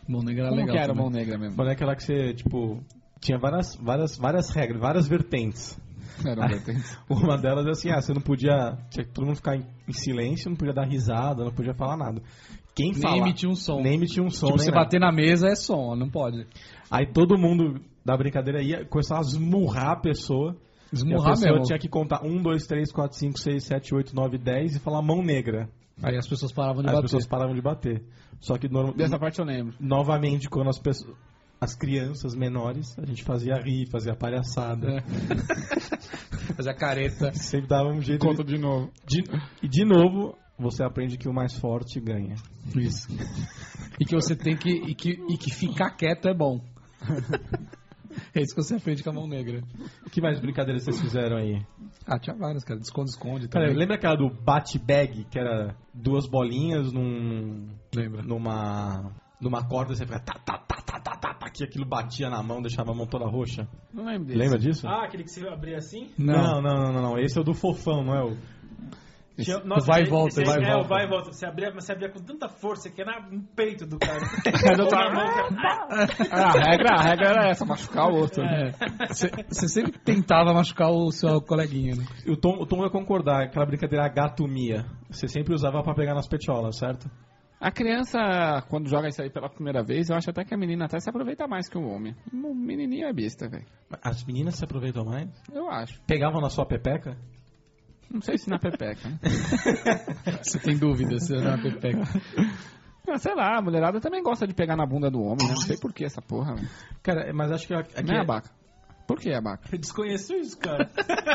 Mão Negra era Como legal que era também. Mão Negra mesmo? Mano, é aquela que você, tipo, tinha várias, várias, várias regras, várias vertentes. Era um vertente. Uma delas é assim, ah, você não podia, tinha que todo mundo ficar em, em silêncio, não podia dar risada, não podia falar nada. Quem Nem fala, emitir um som. Nem emitir um som, Tipo, nem você nada. bater na mesa é som, não pode. Aí todo mundo da brincadeira ia começar a esmurrar a pessoa. E a Esmurrar pessoa mesmo. tinha que contar um, dois, três, quatro, cinco, seis, sete, oito, nove, dez e falar mão negra. Aí as pessoas paravam de Aí as bater. pessoas paravam de bater. Só que norma- Dessa parte eu lembro. novamente, quando as pessoas, as crianças menores, a gente fazia rir, fazia palhaçada. Fazer a careta. Sempre dava um jeito Conta de novo. de... E de novo, você aprende que o mais forte ganha. Isso. E que você tem que... E que, e que ficar quieto é bom. É isso que você aprende com a Mão Negra. Que mais brincadeiras vocês fizeram aí? Ah, tinha várias, cara. Esconde-esconde Cara, também. lembra aquela do bate-bag, que era duas bolinhas num... Lembra? numa... numa corda, você ficava tá, tá, tá, tá, tá, tá, tá, que aquilo batia na mão, deixava a mão toda roxa. Não lembro desse. Lembra disso? Ah, aquele que você abria assim? Não, não, não, não, não. Esse é o do fofão, não é o... Tinha- vai e esse- volta, esse- vai e é, volta. o vai e volta. Você abria, mas você abria com tanta força que era no peito do cara. Do Ou cara- na mão, que- Ah, a regra, a regra era essa, machucar o outro. É. Você você sempre tentava machucar o seu coleguinha, né? O Tom, o Tom vai concordar, aquela brincadeira gatomia. Você sempre usava pra pegar nas petiolas, certo? A criança, quando joga isso aí pela primeira vez, eu acho até que a menina até se aproveita mais que o homem. O menininho é besta, velho. As meninas se aproveitam mais? Eu acho. Pegavam na sua pepeca? Não sei se na pepeca, né? Você tem dúvida se é na pepeca. Ah, sei lá, a mulherada também gosta de pegar na bunda do homem, né? Não sei por que essa porra, velho. Cara, mas acho que aqui Não é abaca. Por que abaca? Eu desconheço isso, cara.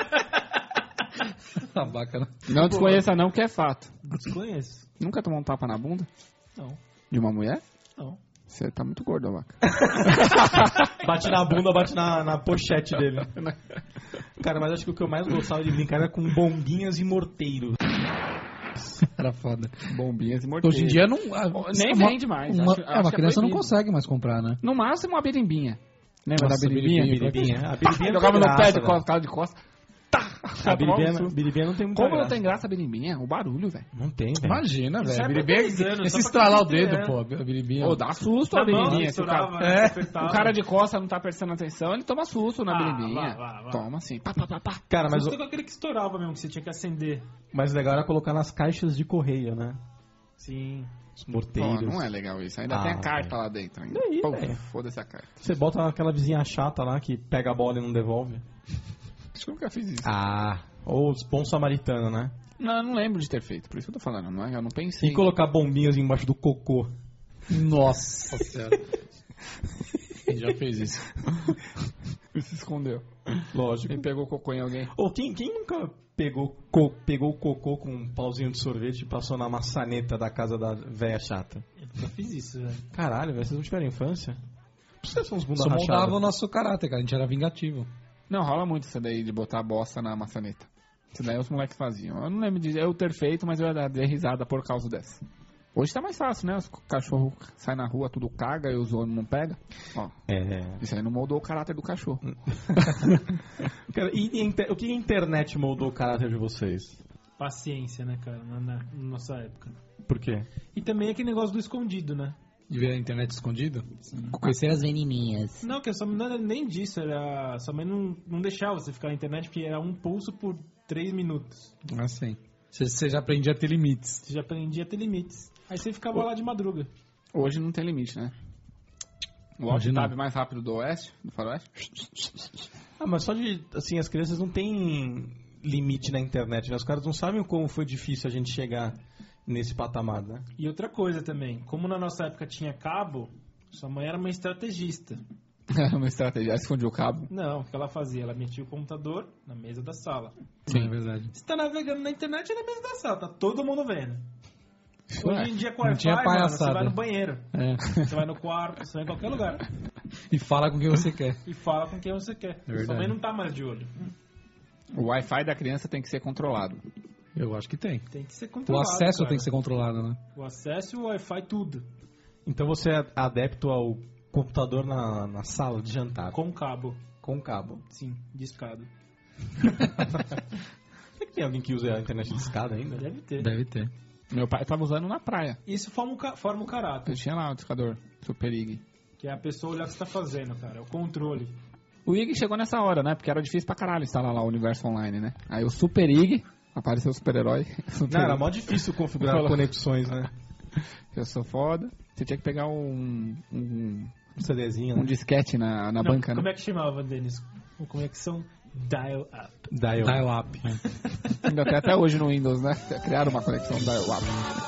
A vaca, né? Não desconheça não, que é fato. Desconheço. Nunca tomou um tapa na bunda? Não. De uma mulher? Não. Você tá muito gordo, abaca. bate na bunda, bate na, na pochete dele. Cara, mas acho que o que eu mais gostava de brincar era com bombinhas e morteiros. Era foda. Bombinhas e morteiros. Hoje em dia não... a- Nem uma- vende mais. Uma, Acho- é, acho uma que é criança não proibido. consegue mais comprar, né? No máximo uma berimbinha. Lembra Nossa, da berimbinha? berimbinha, Biribinha. A biribinha não Jogava tem no pé de graça, costa, cara de costa. Tá! A biribinha, biribinha não tem muita Como não graça. tem graça a berimbinha? O barulho, velho. Não tem, velho. Imagina, Isso velho. é A pra biribinha- dez anos, Esse só pra estralar o quem tem, dedo, é. pô. A biribinha. Pô, dá susto a Na mão, berimbinha. Se o cara, misturava, É. apertava. o cara de costa não tá prestando atenção, ele toma susto na Ah, berimbinha. vá, vá, vá. Toma assim. Pá, pá, pá, pá. Cara, mas Mas o com aquele que estourava mesmo, que você tinha que acender. mais legal era colocar nas caixas de correio, né? Sim. Os Pô, morteiros. não é legal isso. Ainda Ah, tem a carta velho. lá dentro. Ainda. Daí, Pô, velho. foda-se a carta. Você bota aquela vizinha chata lá que pega a bola e não devolve. Acho que eu nunca fiz isso. Ah. Ou os bons samaritanos, né? Não, eu não lembro de ter feito. Por isso que eu tô falando. Não é, eu não pensei. E colocar bombinhas embaixo do cocô. Nossa senhora. Quem já fez isso? Ele se escondeu. Lógico. Ele pegou cocô em alguém. Ou quem, quem nunca pegou, co, pegou o cocô com um pauzinho de sorvete e passou na maçaneta da casa da véia chata? Eu nunca fiz isso, velho. Caralho, velho, vocês não tiveram infância? Por que vocês são uns bunda Só moldava o rachada? nosso caráter, cara. A gente era vingativo. Não, rola muito isso daí de botar a bosta na maçaneta. Isso daí os moleques faziam. Eu não lembro de eu ter feito, mas eu ia dar risada por causa dessa. Hoje tá mais fácil, né? Os cachorros saem na rua, tudo caga e os homens não pegam. Ó, É. isso aí não moldou o caráter do cachorro. Cara, e, e inter- o que a internet moldou o caráter de vocês? Paciência, né, cara, na, na- na nossa época. Por quê? E também aquele negócio do escondido, né? De ver a internet escondida? Conhecer as menininhas. Não, que a sua mãe não era nem disso, era. Sua mãe não, não deixava você ficar na internet porque era um pulso por três minutos. Assim. Você, você já aprendia a ter limites. Você já aprendia a ter limites. Aí você ficava lá de madruga. Hoje não tem limite, né? O Hoje alt-tab não. mais rápido do oeste, do faroeste. Ah, mas só de, assim, as crianças não têm limite na internet, né? Os caras não sabem como foi difícil a gente chegar nesse patamar, né? E outra coisa também, como na nossa época tinha cabo, sua mãe era uma estrategista. Era uma estratégia. Aí escondia o cabo. Não, o que ela fazia? Ela metia o computador na mesa da sala. Sim, é verdade. Você tá navegando na internet é na mesa da sala, tá todo mundo vendo. Hoje em dia com Não Wi-Fi, tinha mano, palhaçada. você vai no banheiro, É. você vai no quarto, você vai em qualquer lugar. E fala com quem você quer. E fala com quem você quer. verdade. Sua mãe não tá mais de olho. O Wi-Fi da criança tem que ser controlado. Eu acho que tem. Tem que ser O controlado. acesso cara. tem que ser controlado, né? O acesso e o Wi-Fi, tudo. Então você é adepto ao computador na, na sala de jantar. Com cabo. Com cabo. Sim, discado. Será que tem alguém que usa a internet de escada ainda? Deve ter. Deve ter. Meu pai tava usando na praia. Isso forma um, ca- forma um caráter. Eu tinha lá o discador, Super Ig. Que é a pessoa olhar o que você tá fazendo, cara. É o controle. O Ig chegou nessa hora, né? Porque era difícil pra caralho instalar lá o Universo Online, né? Aí o Super Ig, apareceu o super-herói. Não, era mó difícil configurar Falou. conexões, né? Eu sou foda. Você tinha que pegar um... um Um CDzinho, um né? disquete na, na Não, banca, como né? é que chamava, Denis? Com conexão dial-up. Dial. Dial-up. Ainda tem até hoje no Windows, né? Criaram uma conexão dial-up.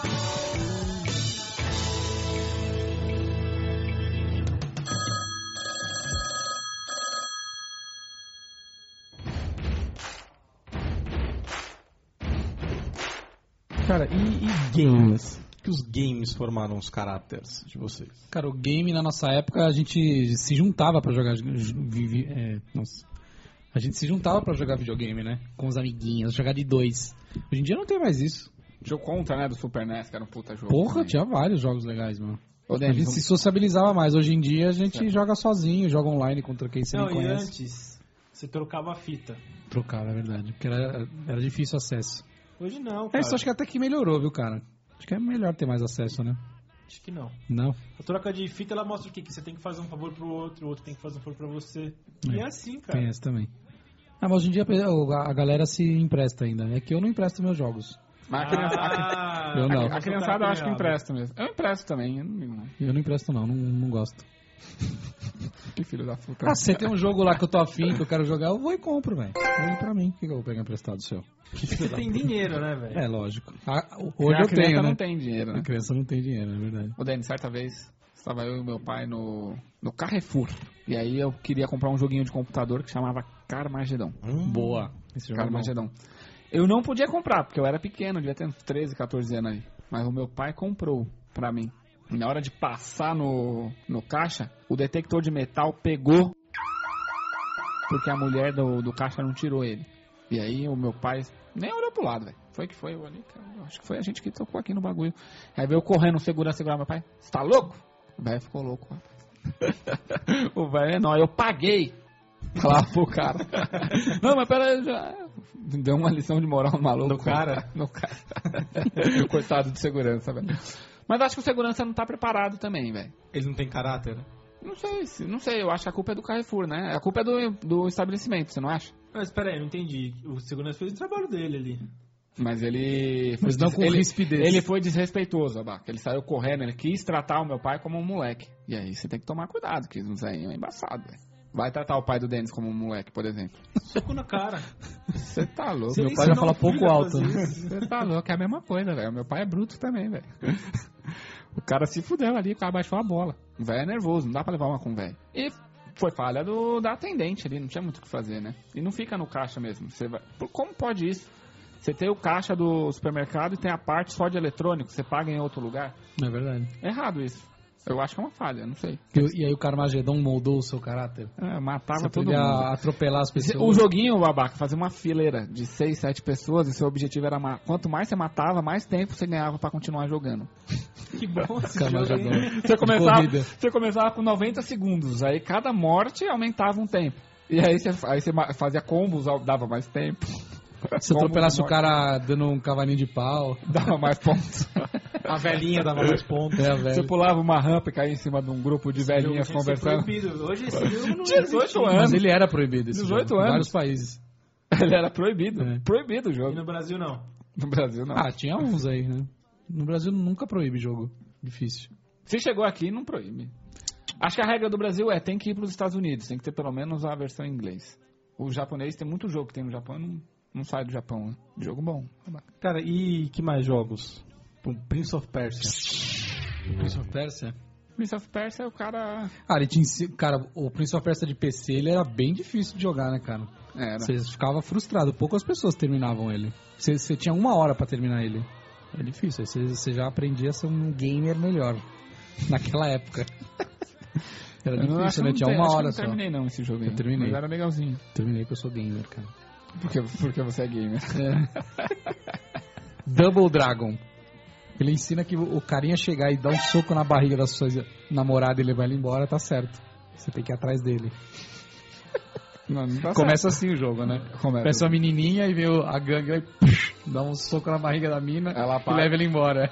Cara, e, e games? Que os games formaram os caráteres de vocês? Cara, o game na nossa época a gente se juntava pra jogar. vi- vi- é, nossa. A gente se juntava pra jogar videogame, né? Com os amiguinhos, jogar de dois. Hoje em dia não tem mais isso. Jogo contra, né? Do Super N E S, que era um puta jogo. Porra, também. tinha vários jogos legais, mano. Ô, A Denis, gente se sociabilizava mais. Hoje em dia a gente joga sozinho, joga online contra quem você Não, nem e conhece. antes, você trocava a fita. Trocava, é verdade. Porque era, era difícil acesso. Hoje não, É, cara. isso acho que até que melhorou, viu, cara? Acho que é melhor ter mais acesso, né? Acho que não. Não? A troca de fita, ela mostra o quê? Que você tem que fazer um favor pro outro, o outro tem que fazer um favor pra você. E É. é assim, cara. Tem essa também. Ah, mas hoje em dia a a galera se empresta ainda. É que eu não empresto meus jogos. Mas a criança- Ah, Eu não. a, a criançada eu acho que empresta. empresta mesmo. Eu empresto também. Eu não, Eu não empresto não, não, não gosto. que filho da puta. Ah, se você tem um jogo lá que eu tô afim, que eu quero jogar, eu vou e compro, velho. Vem pra mim. Por que que eu vou pegar emprestado seu? Você tem dinheiro, né, velho? É, lógico. Ah, hoje a eu criança tenho, não né? tem dinheiro, né? A criança não tem dinheiro, é verdade. Ô, Denis, certa vez, estava eu e meu pai no, no Carrefour. E aí eu queria comprar um joguinho de computador que chamava Carmageddon. Boa. Esse jogo é bom. Carmageddon. Eu não podia comprar, porque eu era pequeno, devia ter uns treze, catorze anos aí. Mas o meu pai comprou pra mim. E na hora de passar no, no caixa, o detector de metal pegou porque a mulher do, do caixa não tirou ele. E aí o meu pai nem olhou pro lado, velho. Foi que foi, eu ali, cara, eu acho que foi a gente que tocou aqui no bagulho. Aí veio correndo, segurança, segurar meu pai. Você tá louco? O velho ficou louco, rapaz. O velho é nóis, eu paguei. Lá pro cara. Não, mas pera aí, já... Deu uma lição de moral no maluco. No cara? No cara. Coitado de segurança, velho. Mas acho que o segurança não tá preparado também, velho. Eles não têm caráter? Não sei, se- não sei, eu acho que a culpa é do Carrefour, né? A culpa é do, do estabelecimento, você não acha? Mas pera aí, não entendi. O segurança fez o trabalho dele ali. Mas ele foi, Mas não des- com ele, rispidez. ele foi desrespeitoso, Abaca. Ele saiu correndo, ele quis tratar o meu pai como um moleque. E aí você tem que tomar cuidado, que isso aí é embaçado, velho. Vai tratar o pai do Denis como um moleque, por exemplo. Soco na cara. Você tá louco. Você Meu nem pai já ensinou fala o filho pouco a alto, fazer né? isso. Você tá louco, é a mesma coisa, velho. Meu pai é bruto também, velho. O cara se fudeu ali, o cara baixou a bola. O velho é nervoso, não dá pra levar uma com o velho. E foi falha do, da atendente ali, não tinha muito o que fazer, né? E não fica no caixa mesmo. Você vai... Por- Como pode isso? Você tem o caixa do supermercado e tem a parte só de eletrônico, você paga em outro lugar. É verdade. É errado isso. Eu acho que é uma falha, não sei. E, e aí o Carmageddon moldou o seu caráter? É, matava Você todo podia mundo. atropelar as O pessoas. joguinho, babaca, fazia uma fileira de seis, sete pessoas e seu objetivo era ma- quanto mais você matava, mais tempo você ganhava pra continuar jogando. Que bom esse jogo, Carmageddon. hein? Você começava, corrida. você começava com noventa segundos, aí cada morte aumentava um tempo. E aí você, aí você ma- fazia combos, dava mais tempo. Se Combos, atropelasse o morte, cara dando um cavalinho de pau. dava mais pontos. A velhinha dava mais pontos. É, Você velho. pulava uma rampa e caía em cima de um grupo de velhinhas Esse jogo tinha que ser conversando. proibido. Hoje esse jogo não Tinha existe. dezoito anos. Mas ele era proibido esse dezoito jogo, em anos. vários países. Ele era proibido. É. Proibido o E jogo. no Brasil não. No Brasil não. Ah, tinha uns aí, né? No Brasil nunca proíbe jogo. Difícil. Se chegou aqui, não proíbe. Acho que a regra do Brasil é tem que ir para os Estados Unidos, tem que ter pelo menos a versão em inglês. O japonês tem muito jogo que tem no Japão e não, não sai do Japão. Né? Jogo bom. Cara, e que mais jogos? Pô, Prince of Persia. Prince of Persia? Prince of Persia é o cara... Ah, ele te ensi- cara, o Prince of Persia de P C, ele era bem difícil de jogar, né, cara? Era. Você ficava frustrado, poucas pessoas terminavam ele. Você, você tinha uma hora pra terminar ele. É difícil, aí você, você já aprendia a ser um gamer melhor. Naquela época. Era Eu não- acho difícil, que né? não Tinha tem- uma acho que hora não só. terminei não esse jogo aí. Eu terminei. Mas era legalzinho. Terminei que eu sou gamer, cara. Porque, porque você é gamer. Double Dragon. Ele ensina que o carinha chegar e dar um soco na barriga da sua namorada e levar ele embora, tá certo. Você tem que ir atrás dele. Não, não tá Começa certo. assim o jogo, né? Começa. Começa uma menininha e vem o- a gangue e psh, dá um soco na barriga da mina Ela e para. leva ele embora.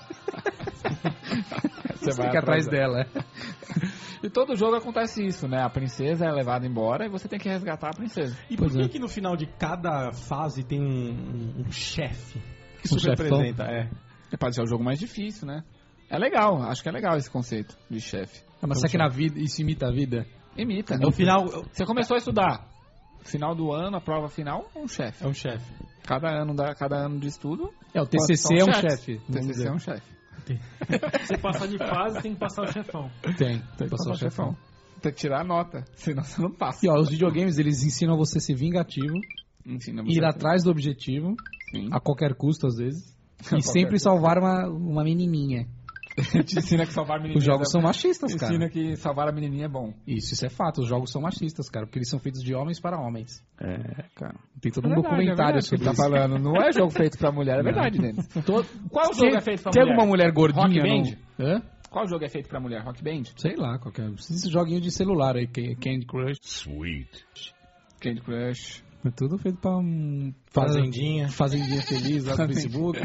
Você Você vai fica atrás atrás dela. E todo jogo acontece isso, né? A princesa é levada embora e você tem que resgatar a princesa. E por Pois que é. que no final de cada fase tem um, um chefe? Que Um isso chefão? representa? É. É pra deixar o jogo mais difícil, né? É legal, acho que é legal esse conceito de chefe. Ah, mas será que na vida isso imita a vida? Imita. É o final. Você começou a estudar. Final do ano, a prova final, um chefe. É um chefe. Cada ano, da, cada ano de estudo. É, o T C C é um chefe. O T C C é um chefe. Você passar de fase, tem que passar o chefão. Tem, Tem que passar o chefão. Tem que tirar a nota, senão você não passa. E ó, os videogames, eles ensinam você a ser vingativo, Ensina você ir a- atrás do objetivo, Sim. a qualquer custo às vezes, qualquer e sempre custo. salvar uma, uma menininha. Te ensina que salvar a menininha. Os jogos é- são machistas, cara. Ensina que salvar a menininha é bom. Isso, isso é fato. Os jogos são machistas, cara, porque eles são feitos de homens para homens. É, cara. Tem todo um É verdade, é documentário verdade sobre que isso. tá falando. Não é jogo feito pra mulher, é verdade, Denis. Todo... Qual Tem- jogo é feito pra Tem mulher? alguma mulher gordinha? Rock no- Band? Hã? Qual jogo é feito pra mulher? Rock Band? Sei lá, qualquer. Esses joguinhos de celular aí, que- Candy Crush. Sweet. Candy Crush. É tudo feito pra um. Fazendinha. Fazendinha feliz lá no Facebook.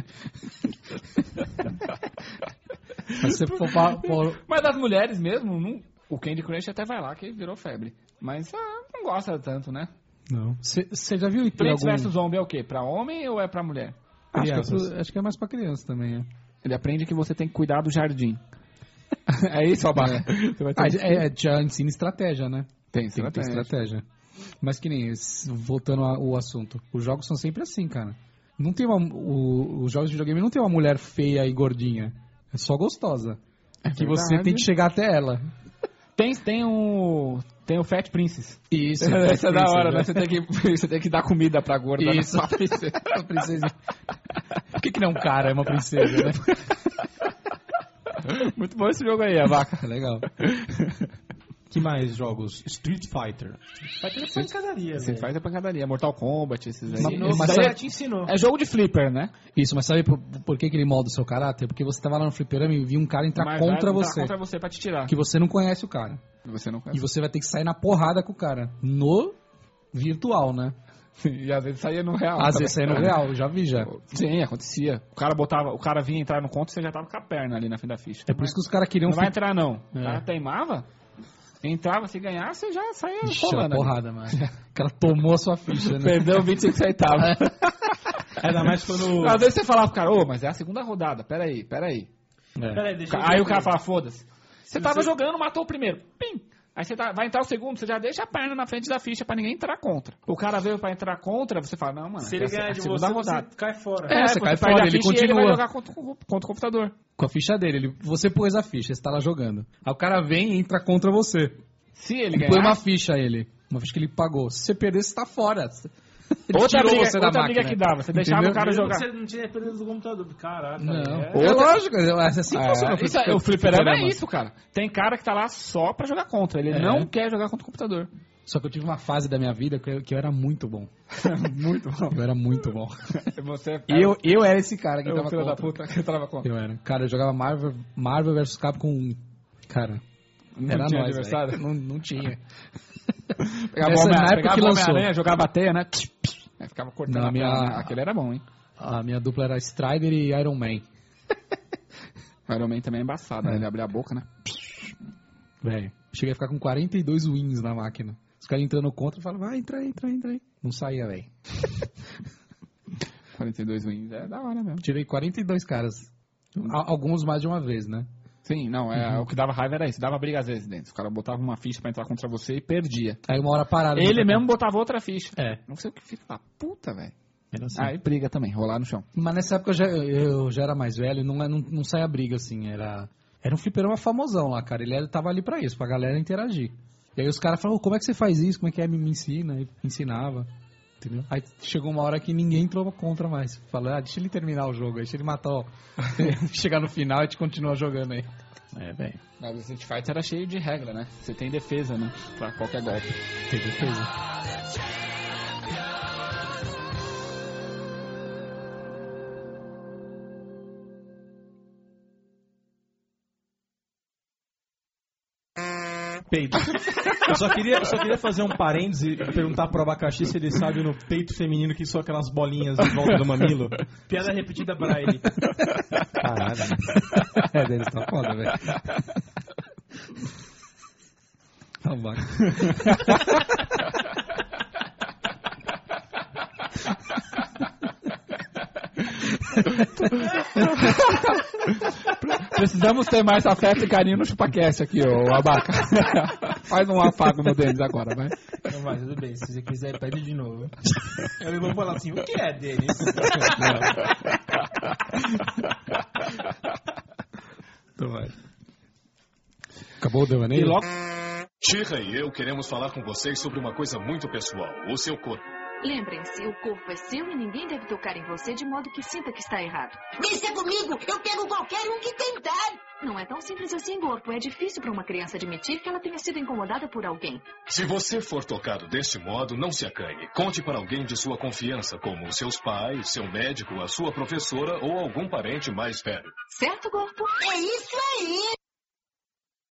Mas se for pra, for- Mas das mulheres mesmo, não- o Candy Crush até vai lá, que virou febre. Mas ah, não gosta tanto, né? Não. Você já viu em Plants algum... vs Zombie é o quê? Pra homem ou é pra mulher? Acho que, é Crianças. pro- acho que é mais pra criança também, é. Ele aprende que você tem que cuidar do jardim. É isso, Abaca? Você vai ter Ah, que- é, é, já ensina estratégia, né? Tem Tem que ter estratégia. estratégia. Mas que nem, esse- voltando ao assunto, os jogos são sempre assim, cara. Não tem uma, o- os jogos de videogame não tem uma mulher feia e gordinha. É só gostosa. É que você verdade. tem que chegar até ela. Tem, tem o... Tem o Fat Princess. Isso. Essa é da hora, né? Você tem que, você tem que dar comida pra gorda. né? Isso. A princesa. Por que, que não é um cara, é uma princesa, né? Muito bom esse jogo aí, Abaca. É legal. Que mais jogos? Street Fighter. Vai ter pancadaria, Você velho. faz a pancadaria. Mortal Kombat, esses aí. Ensinou, Mas mas sabe- já te ensinou. É jogo de flipper, né? Isso, mas sabe por, por que, que ele molda o seu caráter? Porque você tava lá no fliperama e viu um cara entrar Mas contra vai entrar você. contra você pra te tirar. Que você não conhece o cara. Você não E conhece. você vai ter que sair na porrada com o cara. No virtual, né? E às vezes saía no real. Às também. vezes sair no real, eu já vi já. Sim, acontecia. O cara botava, o cara vinha entrar no conto e você já tava com a perna ali na frente da ficha. É por isso que os caras queriam... Não vai fi- entrar, não. O É. cara teimava, entrava, se ganhasse, você já saía Ixi, era rolando. ali. porrada, mano. O cara tomou a sua ficha, né? Perdeu vinte e cinco centavos. Ainda mais quando. Às vezes você falava pro cara, ô, mas é a segunda rodada, peraí, peraí. É. Peraí, deixa eu Aí ver o cara aqui. fala, foda-se. Você tava jogando, matou o primeiro. Pim! Aí você tá- vai entrar o segundo, você já deixa a perna na frente da ficha pra ninguém entrar contra. O cara veio pra entrar contra, você fala, não, mano, Se ele essa é ganhar a de segunda você, rodada. você cai fora. É, você cai perde fora, a ele ficha e ele vai continua. jogar contra, o- contra o computador. Com a ficha dele. Ele, você pôs a ficha, você tá lá jogando. Aí o cara vem e entra contra você. Se ele E ganhar... põe uma ficha a ele. Uma ficha que ele pagou. Se você perder, você tá fora. Ele Outra tirou briga, você da outra máquina. briga que dava, você deixava Entendeu? o cara Mesmo jogar. que Você não tinha perdido do computador. Caraca. Não. É. É lógico, é assim que funciona. É, isso é, o fliperama é isso, cara. Tem cara que tá lá só pra jogar contra. Ele É. não quer jogar contra o computador. Só que eu tive uma fase da minha vida que eu, que eu era muito bom. Muito bom. Eu era muito bom. Você Eu, eu era esse cara que eu, tava filho da contra. puta, que tava contra. Eu era. Cara, eu jogava Marvel, Marvel versus Capcom um. Cara, Não era tinha nós, adversário? velho. Não, não tinha. Pegava Essa o na Homem- época pegava que o lançou. Homem-Aranha, jogava a teia, né? Aí ficava cortando Não, a minha- perna. Aquele era bom, hein? A minha dupla era Strider e Iron Man. O Iron Man também é embaçado, né? Ele abria a boca, né? Velho, cheguei a ficar com quarenta e dois wins na máquina. Os caras entrando contra, eu falava, vai, entra aí, entra aí, entra aí. Não saía, velho. quarenta e dois wins, é da hora mesmo. Tirei quarenta e dois caras. A- Alguns mais de uma vez, né? Sim, não, é, Uhum. o que dava raiva era isso. Dava briga às vezes dentro. O cara botava uma ficha pra entrar contra você e perdia. Aí uma hora parada. Ele mesmo botava outra ficha. É. Não sei o que fica lá. Puta, velho. Era assim. Aí briga também, rolar no chão. Mas nessa época eu já, eu já era mais velho, não, não, não saía briga, assim, era... Era um fliperama famosão lá, cara, ele era, tava ali pra isso, pra galera interagir. E aí os caras falavam, como é que você faz isso, como é que é, me, me ensina, e ensinava, entendeu? Aí chegou uma hora que ninguém entrou contra mais, falou, ah, deixa ele terminar o jogo, deixa ele matar, ó. Chegar no final e a gente continua jogando aí. É, velho, Mas o Street Fighter era cheio de regra, né? Você tem defesa, né? Pra qualquer golpe. tem defesa. Peito. Eu só queria, eu só queria fazer um parêntese e perguntar pro abacaxi se ele sabe no peito feminino que são aquelas bolinhas em volta do mamilo. Piada repetida pra ele. Caralho. É, deles tá foda, velho. Abaca. Precisamos ter mais afeto e carinho no ChupaCast aqui, ô Abaca. Faz um afago no deles agora, vai. Então vai, tudo bem. Se você quiser, pede de novo. Eu vou falar assim, o que é deles? Então vai. Acabou o devaneio? E logo... Shira e eu queremos falar com vocês sobre uma coisa muito pessoal, o seu corpo. Lembrem-se, o corpo é seu e ninguém deve tocar em você de modo que sinta que está errado. Deixa comigo, eu pego qualquer um que tentar. Não é tão simples assim, corpo. É difícil para uma criança admitir que ela tenha sido incomodada por alguém. Se você for tocado deste modo, não se acanhe. Conte para alguém de sua confiança, como seus pais, seu médico, a sua professora ou algum parente mais velho. Certo, corpo? É isso aí!